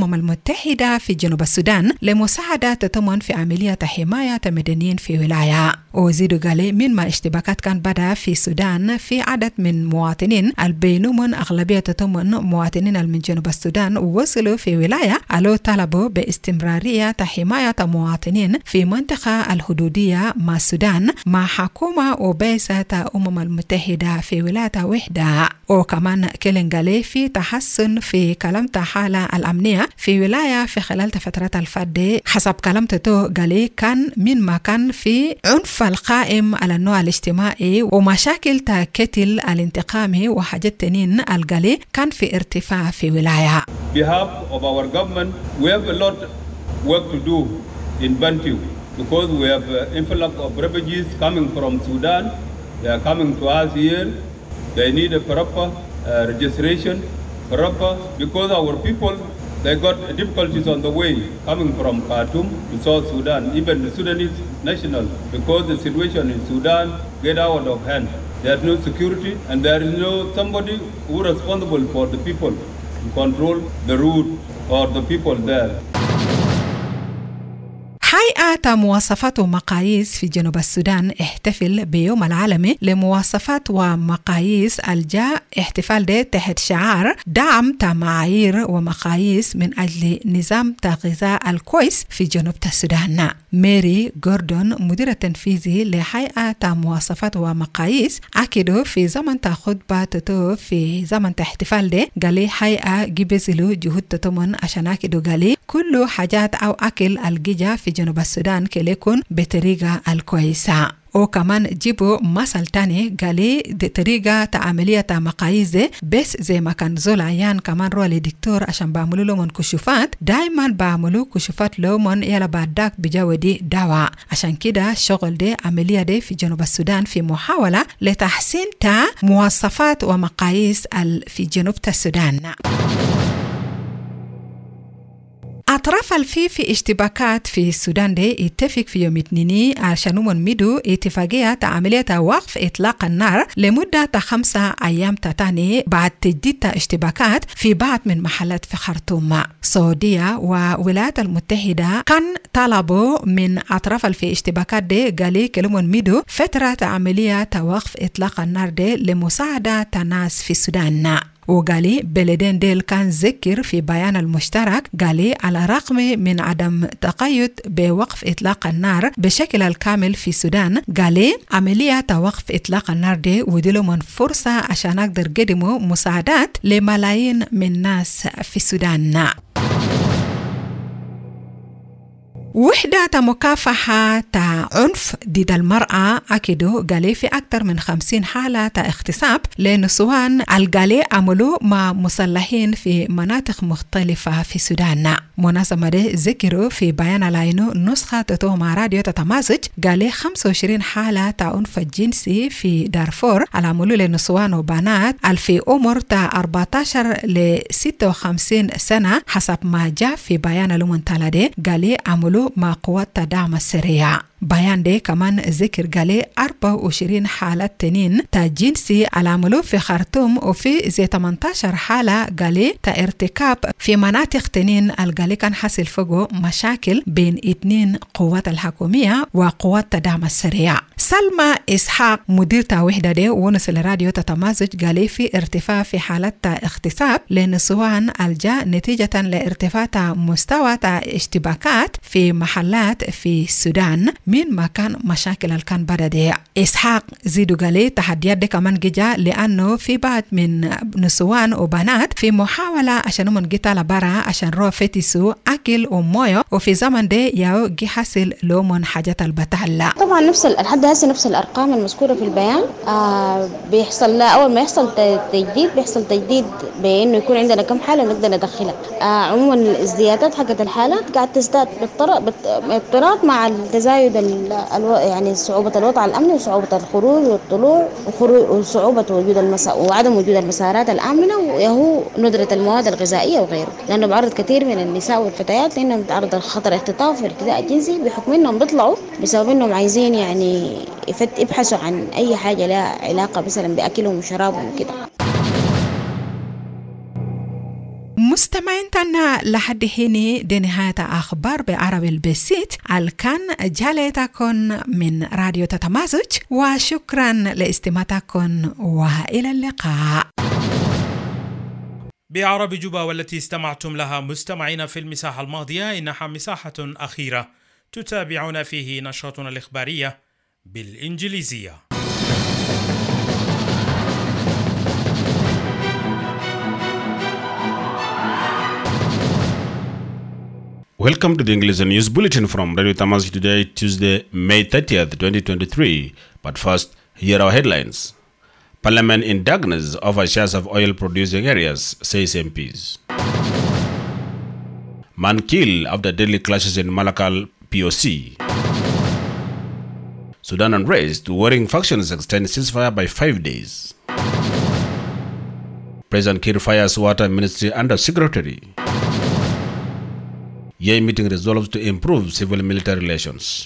المتحدة في جنوب السودان لمساعدة تتمن في عملية حماية مدنيين في ولاية. وزيدوا قالي من ما اشتباكات كان بدأ في السودان في عدد من مواطنين البينومن أغلبية تتمن مواطنين من جنوب السودان ووصلوا في ولاية ألو طلبوا باستمرارية حماية مواطنين في منطقة الحدودية مع السودان مع حكومة وبعثة المتحدة في ولاية وحدة. وكمان كلينغالي في تحسن في كلمة حالة الأمنية في ولاية في خلال فترة الفرد حسب كلمته قالي كان من مكان في عنف القائم على النوع الاجتماعي ومشاكل كتل الانتقامي وحاجات تنين القالي كان في ارتفاع في ولاية. Behalf of our government, we have a lot work to do in Bantu because we have influx of refugees coming from Sudan. They are coming to us here. They need a proper registration, because our people, they got difficulties on the way coming from Khartoum to South Sudan, even the Sudanese national, because the situation in Sudan get out of hand. There is no security and there is no somebody who is responsible for the people to control the route or the people there. هيئة مواصفات ومقاييس في جنوب السودان احتفل بيوم العالمي لمواصفات ومقاييس الجاء احتفال ده تحت شعار دعم معايير ومقاييس من أجل نظام الغذاء الكويس في جنوب السودان. ماري غوردون مدير التنفيذي لهيئة مواصفات ومقاييس أكدوا في زمن خطبة تتو في زمن احتفال ده قالي هيئة جبزلو جهود تتمن عشان أكدوا قالي كل حاجات أو أكل الجيجا في جنوب السودان كليكون بطريقة الكويسة. وكمان جيبوا مثل تاني قالي دي طريقة عملية مقاييس بس زي ما كان زول عيان كمان روح لدكتور عشان بعملوا لهم كشوفات دايما بعملوا كشوفات لهم يلا بعدك بجودي دواء. عشان كده شغل دي عملية دي في جنوب السودان في محاولة لتحسين مواصفات ومقاييس في جنوب السودان. أطراف في اشتباكات في السودان دي اتفق في يوم اثنين عشان ميدو اتفاقية عملية وقف إطلاق النار لمدة 5 أيام تاني بعد تجديد اشتباكات في بعض من محلات في خرطوم. السعودية والولايات المتحدة كان طلبوا من أطراف في اشتباكات دي قالي كلمون ميدو فترة عملية وقف إطلاق النار دي لمساعدة الناس في السودان. وقالي بلدين ديل كان ذكر في بيان المشترك قالي على الرغم من عدم تقيد بوقف إطلاق النار بشكل الكامل في السودان قالي عملية وقف إطلاق النار دي ودلو من فرصة عشان أقدر قدموا مساعدات لملايين من الناس في السودان. وحدة مكافحة عنف ضد المرأة أكيدو قالي في أكثر من 50 حالة اغتصاب لنسوان القالي عملوا مع مسلحين في مناطق مختلفة في السودان. منظمة دي ذكروا في بيان العينو نسخة مع راديو تتمازج قالي 25 حالة عنف الجنسي في دارفور العملوا لنسوان وبنات في عمر 14 ل 56 سنة حسب ما جاء في بيان المنتالة دي قالي عملوا مع قوات الدعم السريع. بيان دي كمان ذكر قالي 24 حالة تنين جنسي العملوا في خرطوم وفي زي 18 حالة قالي ارتكاب في مناطق تنين القالي كان حصل فوقه مشاكل بين 2 قوات الحكومية وقوات الدعم السريع. سلمى إسحاق مدير وحدة دي ونس الراديو تتمازج قالي في ارتفاع في حالة اغتصاب لنسوان الجاء نتيجة لارتفاع مستوى اشتباكات في محلات في السودان من مكان مشاكل الكان بدأ. إسحاق زيدو قالي تحديات دي كمان جاء لأنه في بعض من نسوان وبنات في محاولة عشان من قتال برا عشان رو فتسو أكل ومويو وفي زمن دي ياو جي حصل لومن حاجات البتهلا. طبعا نفس لحد هسه نفس الأرقام المذكورة في البيان. بيحصل أول ما يحصل تجديد بيحصل تجديد بأنه يكون عندنا كم حالة نقدر ندخلها. عموما الازديادات حقت الحالات قاعد تزداد باضطراب مع التزايد يعني صعوبة الوضع الأمني وصعوبة الخروج والطلوع وصعوبة وجود وعدم وجود المسارات الآمنة وهو ندرة المواد الغذائية وغيره، لأنه بعرض كثير من النساء والفتيات لأنهم تعرض لخطر اختطاف والارتداء الجنسي بحكم أنهم بيطلعوا بسبب أنهم عايزين يعني يبحثوا عن أي حاجة لها علاقة مثلا بأكلهم وشرابهم وكده. مستمعين تنا لحد هنا دي نهاية أخبار بعربي البسيط الكان جالتكم من راديو تتمازج وشكرا لاستماعتكم وإلى اللقاء. بعربي جوبا والتي استمعتم لها مستمعين في المساحة الماضية إنها مساحة أخيرة تتابعون فيه نشرتنا الإخبارية بالإنجليزية. Welcome to the English News Bulletin from Radio Tamazight today, Tuesday, May 30th, 2023. But first, here are our headlines. Parliament in darkness over shares of oil-producing areas, says MPs. Man killed after deadly clashes in Malakal, POC. Sudan unrest, warring factions extend ceasefire by 5 days. President Kiir fires Water Ministry Under Secretary. Yei meeting resolves to improve civil-military relations.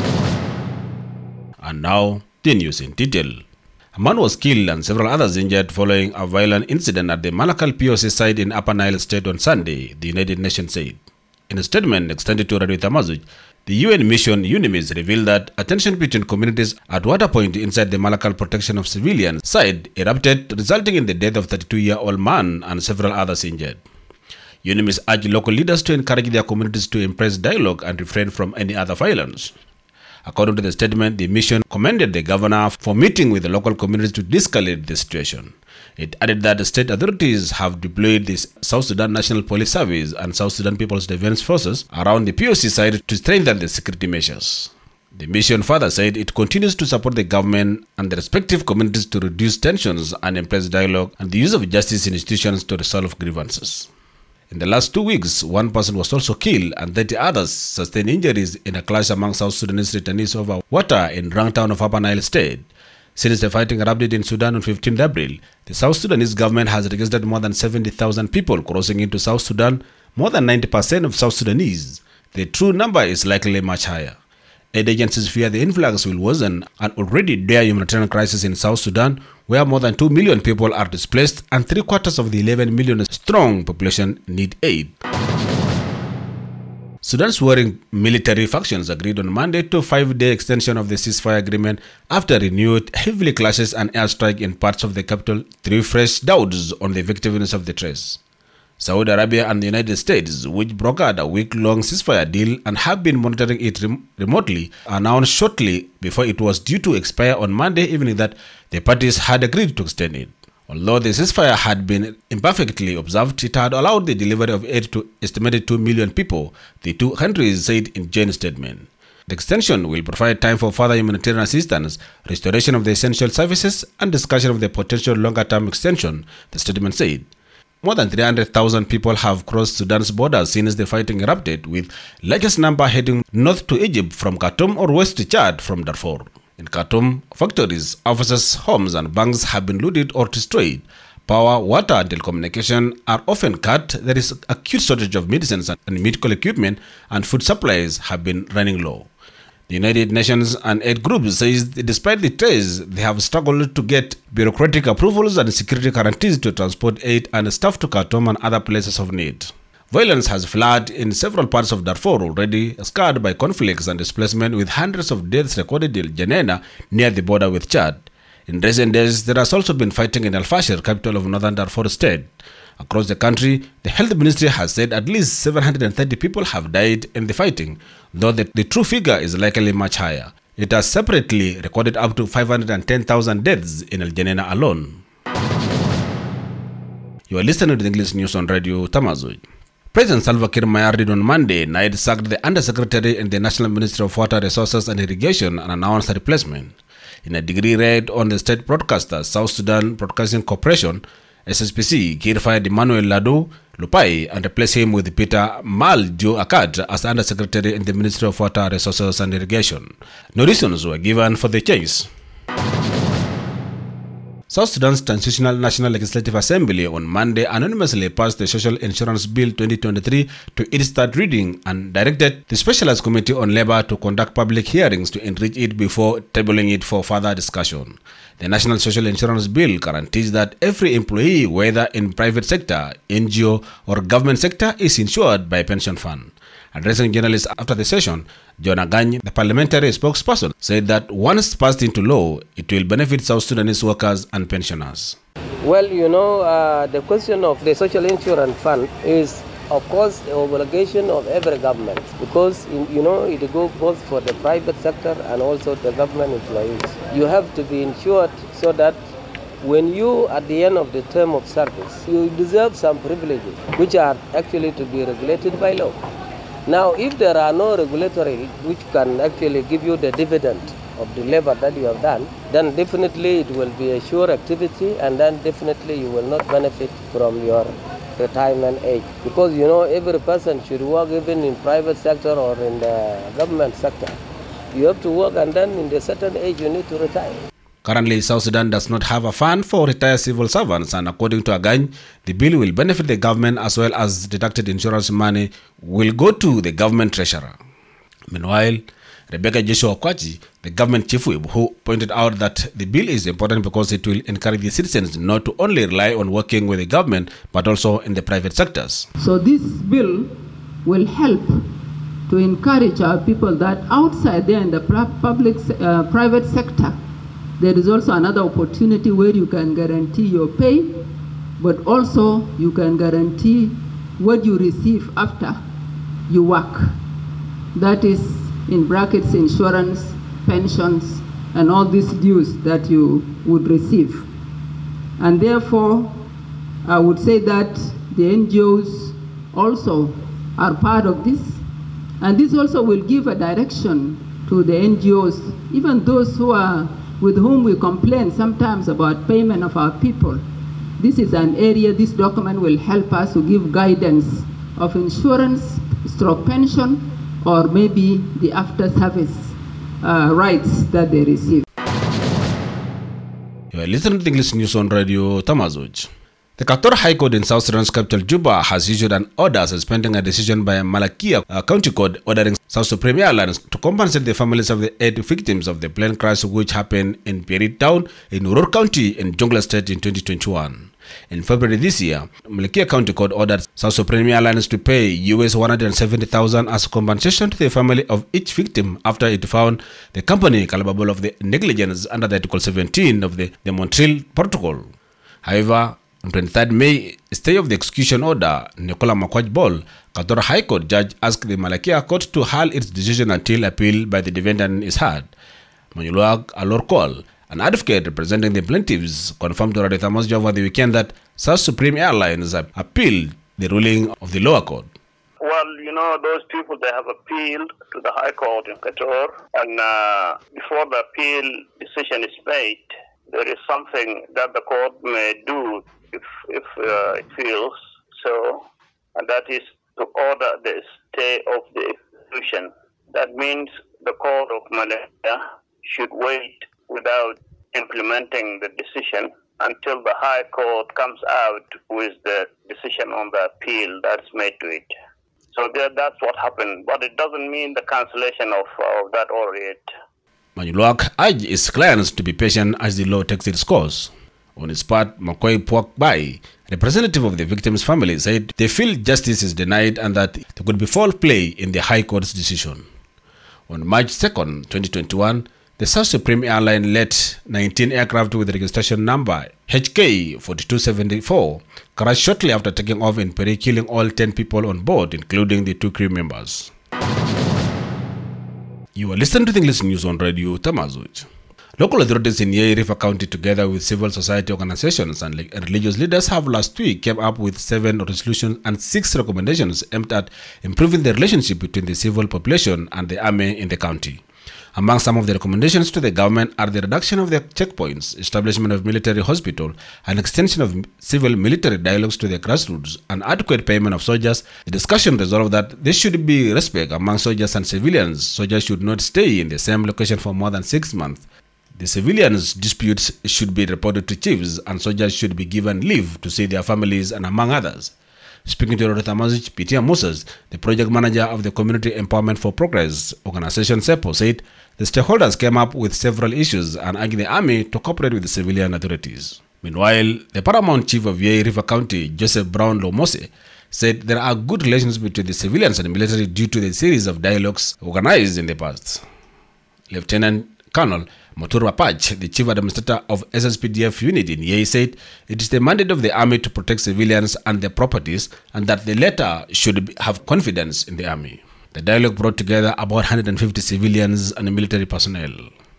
And now, the news in detail. A man was killed and several others injured following a violent incident at the Malakal POC site in Upper Nile State on Sunday, the United Nations said. In a statement extended to Radio Tamazight, the UN mission UNIMIS revealed that attention between communities at water point inside the Malakal Protection of Civilians site erupted, resulting in the death of a 32-year-old man and several others injured. UNIMIS urged local leaders to encourage their communities to embrace dialogue and refrain from any other violence. According to the statement, the mission commended the governor for meeting with the local communities to de-escalate the situation. It added that the state authorities have deployed the South Sudan National Police Service and South Sudan People's Defense Forces around the POC site to strengthen the security measures. The mission further said it continues to support the government and the respective communities to reduce tensions and embrace dialogue and the use of justice institutions to resolve grievances. In the last 2 weeks, one person was also killed and 30 others sustained injuries in a clash among South Sudanese returnees over water in Rang town of Upper Nile State. Since the fighting erupted in Sudan on 15th April, the South Sudanese government has registered more than 70,000 people crossing into South Sudan, more than 90% of South Sudanese. The true number is likely much higher. Aid agencies fear the influx will worsen an already dire humanitarian crisis in South Sudan, where more than 2 million people are displaced and 3/4 of the 11 million strong population need aid. Sudan's warring military factions agreed on Monday to a 5-day extension of the ceasefire agreement after renewed heavy clashes and airstrike in parts of the capital threw fresh doubts on the effectiveness of the truce. Saudi Arabia and the United States, which brokered a week-long ceasefire deal and have been monitoring it remotely, announced shortly before it was due to expire on Monday evening that the parties had agreed to extend it. Although the ceasefire had been imperfectly observed, it had allowed the delivery of aid to estimated 2 million people, the two countries said in joint statement. The extension will provide time for further humanitarian assistance, restoration of the essential services, and discussion of the potential longer-term extension, the statement said. More than 300,000 people have crossed Sudan's borders since the fighting erupted, with largest number heading north to Egypt from Khartoum or west to Chad from Darfur. In Khartoum, factories, offices, homes and banks have been looted or destroyed. Power, water and telecommunication are often cut. There is acute shortage of medicines and medical equipment, and food supplies have been running low. The United Nations and aid groups says despite the truce, they have struggled to get bureaucratic approvals and security guarantees to transport aid and staff to Khartoum and other places of need. Violence has flared in several parts of Darfur already, scarred by conflicts and displacement, with hundreds of deaths recorded in Janena near the border with Chad. In recent days, there has also been fighting in Al-Fashir, capital of northern Darfur state. Across the country, the health ministry has said at least 730 people have died in the fighting, though the true figure is likely much higher. It has separately recorded up to 510,000 deaths in El Janena alone. You are listening to the English News on Radio Tamazuj. President Salva Kiir Mayardit on Monday night sacked the Undersecretary in the National Ministry of Water Resources and Irrigation and announced a replacement. In a degree read on the state broadcaster South Sudan Broadcasting Corporation, SSPC, Kiir fired Emmanuel Ladu Lupai and replaced him with Peter Maljo Akad as Undersecretary in the Ministry of Water Resources and Irrigation. No reasons were given for the change. South Sudan's Transitional National Legislative Assembly on Monday anonymously passed the Social Insurance Bill 2023 to its third reading and directed the Specialized Committee on Labour to conduct public hearings to enrich it before tabling it for further discussion. The National Social Insurance Bill guarantees that every employee, whether in private sector, NGO or government sector, is insured by a pension fund. Addressing journalists after the session, John Agany, the parliamentary spokesperson, said that once passed into law, it will benefit South Sudanese workers and pensioners. Well, the question of the social insurance fund is, of course, the obligation of every government because, it goes both for the private sector and also the government employees. You have to be insured so that when you, at the end of the term of service, you deserve some privileges which are actually to be regulated by law. Now, if there are no regulatory which can actually give you the dividend of the labor that you have done, then definitely it will be a sure activity and then definitely you will not benefit from your retirement age. Because, every person should work even in private sector or in the government sector. You have to work and then in a certain age you need to retire. Currently, South Sudan does not have a fund for retired civil servants, and according to Agany, the bill will benefit the government as well as deducted insurance money will go to the government treasurer. Meanwhile, Rebecca Joshua Kwachi, the government chief whip, who pointed out that the bill is important because it will encourage the citizens not to only rely on working with the government, but also in the private sectors. So this bill will help to encourage our people that outside there in the private sector, there is also another opportunity where you can guarantee your pay, but also you can guarantee what you receive after you work. That is, in brackets, insurance, pensions, and all these dues that you would receive. And therefore, I would say that the NGOs also are part of this. And this also will give a direction to the NGOs, even those who are with whom we complain sometimes about payment of our people. This is an area this document will help us to give guidance of insurance, stroke pension, or maybe the after-service rights that they receive. You are listening to English News on Radio Tamazuj. The Khartoum High Court in South Sudan's capital Juba has issued an order suspending a decision by Malakia County Court ordering South Supreme Airlines to compensate the families of the 8 victims of the plane crash which happened in Perit Town in Urur County in Jonglei State in 2021. In February this year, Malakia County Court ordered South Supreme Airlines to pay US $170,000 as compensation to the family of each victim after it found the company culpable of the negligence under the Article 17 of the Montreal Protocol. However, on 23rd May, stay of the execution order, Nicola Makwaj Ball, Khartoum High Court judge asked the Malakia Court to halt its decision until appeal by the defendant is heard. Manyuluag Alorkol, an advocate representing the plaintiffs, confirmed to Radio Tamazuj over the weekend that South Supreme Airlines appealed the ruling of the lower court. Well, you know, those people, they have appealed to the High Court in Khartoum, and before the appeal decision is made, there is something that the court may do if it feels so, and that is to order the stay of the execution. That means the court of Malaysia should wait without implementing the decision until the High Court comes out with the decision on the appeal that's made to it. So that's what happened, but it doesn't mean the cancellation of that order yet. Manyuluak urged his clients to be patient as the law takes its course. On his part, Makwai Puakbai, representative of the victims' family, said they feel justice is denied and that there could be foul play in the High Court's decision. On March 2nd, 2021, the South Supreme Airline let 19 aircraft with registration number HK4274 crash shortly after taking off in Peri, killing all 10 people on board, including the 2 crew members. You are listening to the English News on Radio Tamazuj. Local authorities in Yei River County, together with civil society organizations and religious leaders, have last week came up with 7 resolutions and 6 recommendations aimed at improving the relationship between the civil population and the army in the county. Among some of the recommendations to the government are the reduction of the checkpoints, establishment of military hospital, and extension of civil-military dialogues to the grassroots, and adequate payment of soldiers. The discussion resolved that there should be respect among soldiers and civilians. Soldiers should not stay in the same location for more than 6 months. The civilians' disputes should be reported to chiefs, and soldiers should be given leave to see their families, and among others. Speaking to Radio Tamazuj, Pitia Moses, the project manager of the Community Empowerment for Progress organization SEPO, said the stakeholders came up with several issues and urged the army to cooperate with the civilian authorities. Meanwhile, the paramount chief of Yei River County, Joseph Brown Lomose, said there are good relations between the civilians and the military due to the series of dialogues organized in the past. Lieutenant Colonel Motur Apach, the chief administrator of SSPDF unit in Yei, said it is the mandate of the army to protect civilians and their properties, and that the latter should have confidence in the army. The dialogue brought together about 150 civilians and military personnel.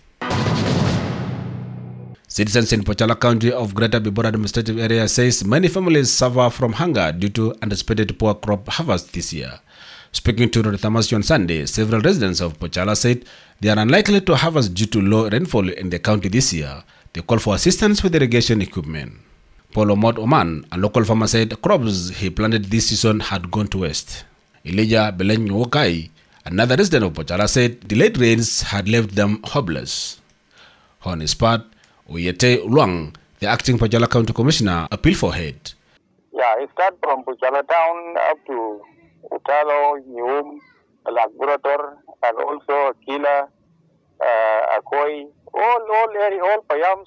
Citizens in Pochala County of Greater Bibora Administrative Area says many families suffer from hunger due to anticipated poor crop harvest this year. Speaking to Radio Tamazuj on Sunday, several residents of Pochala said they are unlikely to harvest due to low rainfall in the county this year. They call for assistance with irrigation equipment. Paul Omot Oman, a local farmer, said crops he planted this season had gone to waste. Elijah Belen Wokai, another resident of Pochala, said delayed rains had left them hopeless. On his part, Oyete Luang, the acting Pochala County Commissioner, appealed for aid. Yeah, it starts from Pochala town up to Utalo, Nyum, Lagburator, and also Akila, Akoi, all area, all Payams.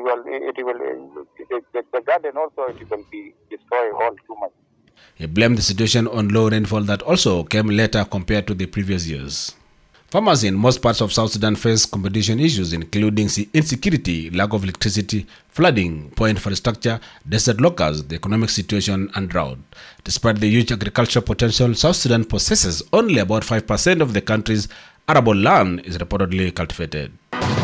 The garden also it will be destroyed all too much. He blamed the situation on low rainfall that also came later compared to the previous years. Farmers in most parts of South Sudan face competition issues including insecurity, lack of electricity, flooding, poor infrastructure, desert locusts, the economic situation, and drought. Despite the huge agricultural potential, South Sudan possesses only about 5% of the country's arable land is reportedly cultivated.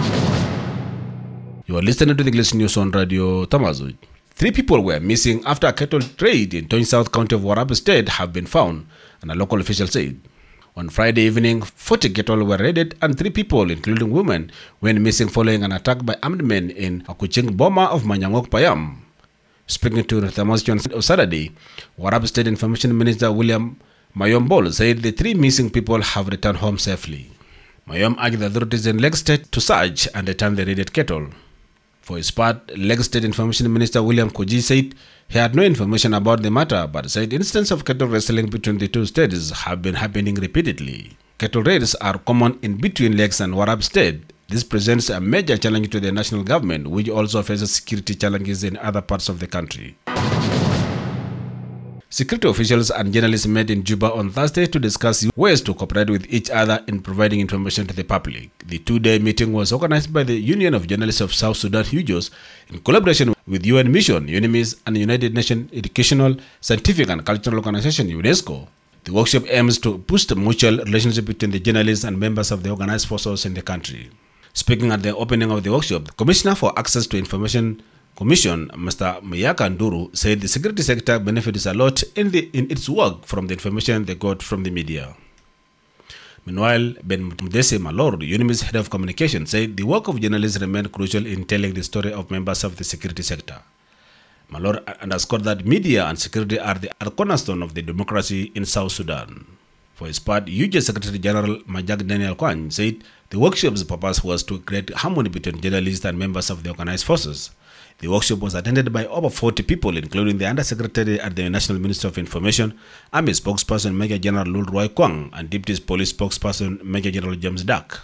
You are listening to the English News on Radio Tamazuj. 3 people were missing after a cattle trade in Tony South County of Warrap State have been found, and a local official said. On Friday evening, 40 cattle were raided and 3 people, including women, went missing following an attack by armed men in Akuching Boma of Manyangok Payam. Speaking to the Tamazuj on Saturday, Warrap State Information Minister William Mayom Bol said the 3 missing people have returned home safely. Mayom urged the authorities in Lake State to search and return the raided cattle. For his part, Lagos State Information Minister William Koji said he had no information about the matter, but said instances of cattle wrestling between the two states have been happening repeatedly. Cattle raids are common in between Lagos and Warab State. This presents a major challenge to the national government, which also faces security challenges in other parts of the country. Security officials and journalists met in Juba on Thursday to discuss ways to cooperate with each other in providing information to the public. The two-day meeting was organized by the Union of Journalists of South Sudan, UJOS, in collaboration with UN Mission, UNIMIS, and United Nations Educational, Scientific and Cultural Organization, UNESCO. The workshop aims to boost the mutual relationship between the journalists and members of the organized forces in the country. Speaking at the opening of the workshop, the Commissioner for Access to Information Commission, Mr. Mayaka Nduru, said the security sector benefits a lot in its work from the information they got from the media. Meanwhile, Ben Mudese Malor, UNIMIS head of communication, said the work of journalists remained crucial in telling the story of members of the security sector. Malor underscored that media and security are the cornerstone of the democracy in South Sudan. For his part, UJ Secretary General Majak Daniel Kwan said the workshop's purpose was to create harmony between journalists and members of the organized forces. The workshop was attended by over 40 people, including the Undersecretary at the National Ministry of Information, Army spokesperson Major General Lul Roy Kwang, and Deputy Police spokesperson Major General James Duck.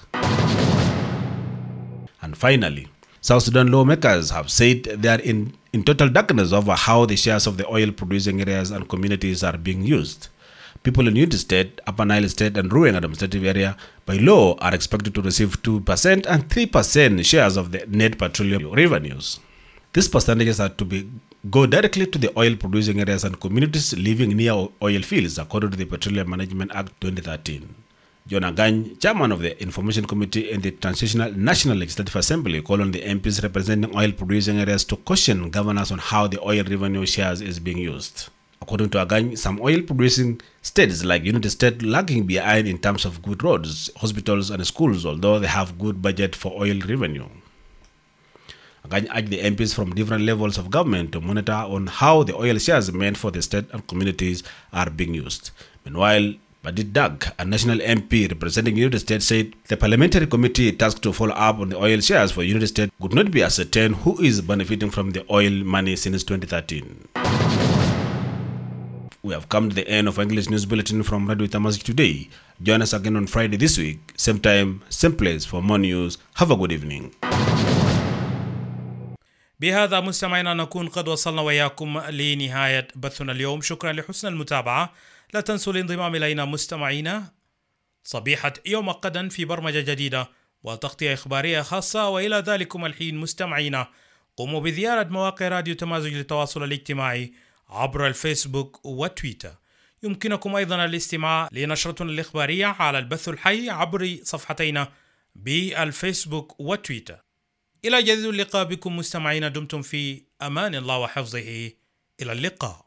And finally, South Sudan lawmakers have said they are in total darkness over how the shares of the oil-producing areas and communities are being used. People in Unity State, Upper Nile State, and Ruang Administrative Area, by law, are expected to receive 2% and 3% shares of the net petroleum revenues. These percentages are to go directly to the oil-producing areas and communities living near oil fields, according to the Petroleum Management Act 2013. John Agany, chairman of the Information Committee in the Transitional National Legislative Assembly, called on the MPs representing oil-producing areas to question governance on how the oil revenue shares is being used. According to Agany, some oil-producing states like Unity State lagging behind in terms of good roads, hospitals, and schools, although they have good budget for oil revenue. Agany urged the MPs from different levels of government to monitor on how the oil shares meant for the state and communities are being used. Meanwhile, Badit Dag, a national MP representing United States, said the parliamentary committee tasked to follow up on the oil shares for United States could not be ascertained who is benefiting from the oil money since 2013. We have come to the end of English News Bulletin from Radio Tamazik today. Join us again on Friday this week, same time, same place for more news. Have a good evening. بهذا مستمعينا نكون قد وصلنا وإياكم لنهاية بثنا اليوم. شكرا لحسن المتابعة. لا تنسوا الانضمام إلينا مستمعينا صبيحة يوم غدا في برمجة جديدة وتغطية إخبارية خاصة. وإلى ذلكم الحين مستمعينا قوموا بزيارة مواقع راديو تمازج للتواصل الاجتماعي عبر الفيسبوك وتويتر. يمكنكم أيضا الاستماع لنشرتنا الإخبارية على البث الحي عبر صفحتينا بالفيسبوك وتويتر. إلى جديد اللقاء بكم مستمعين، دمتم في أمان الله وحفظه. إلى اللقاء.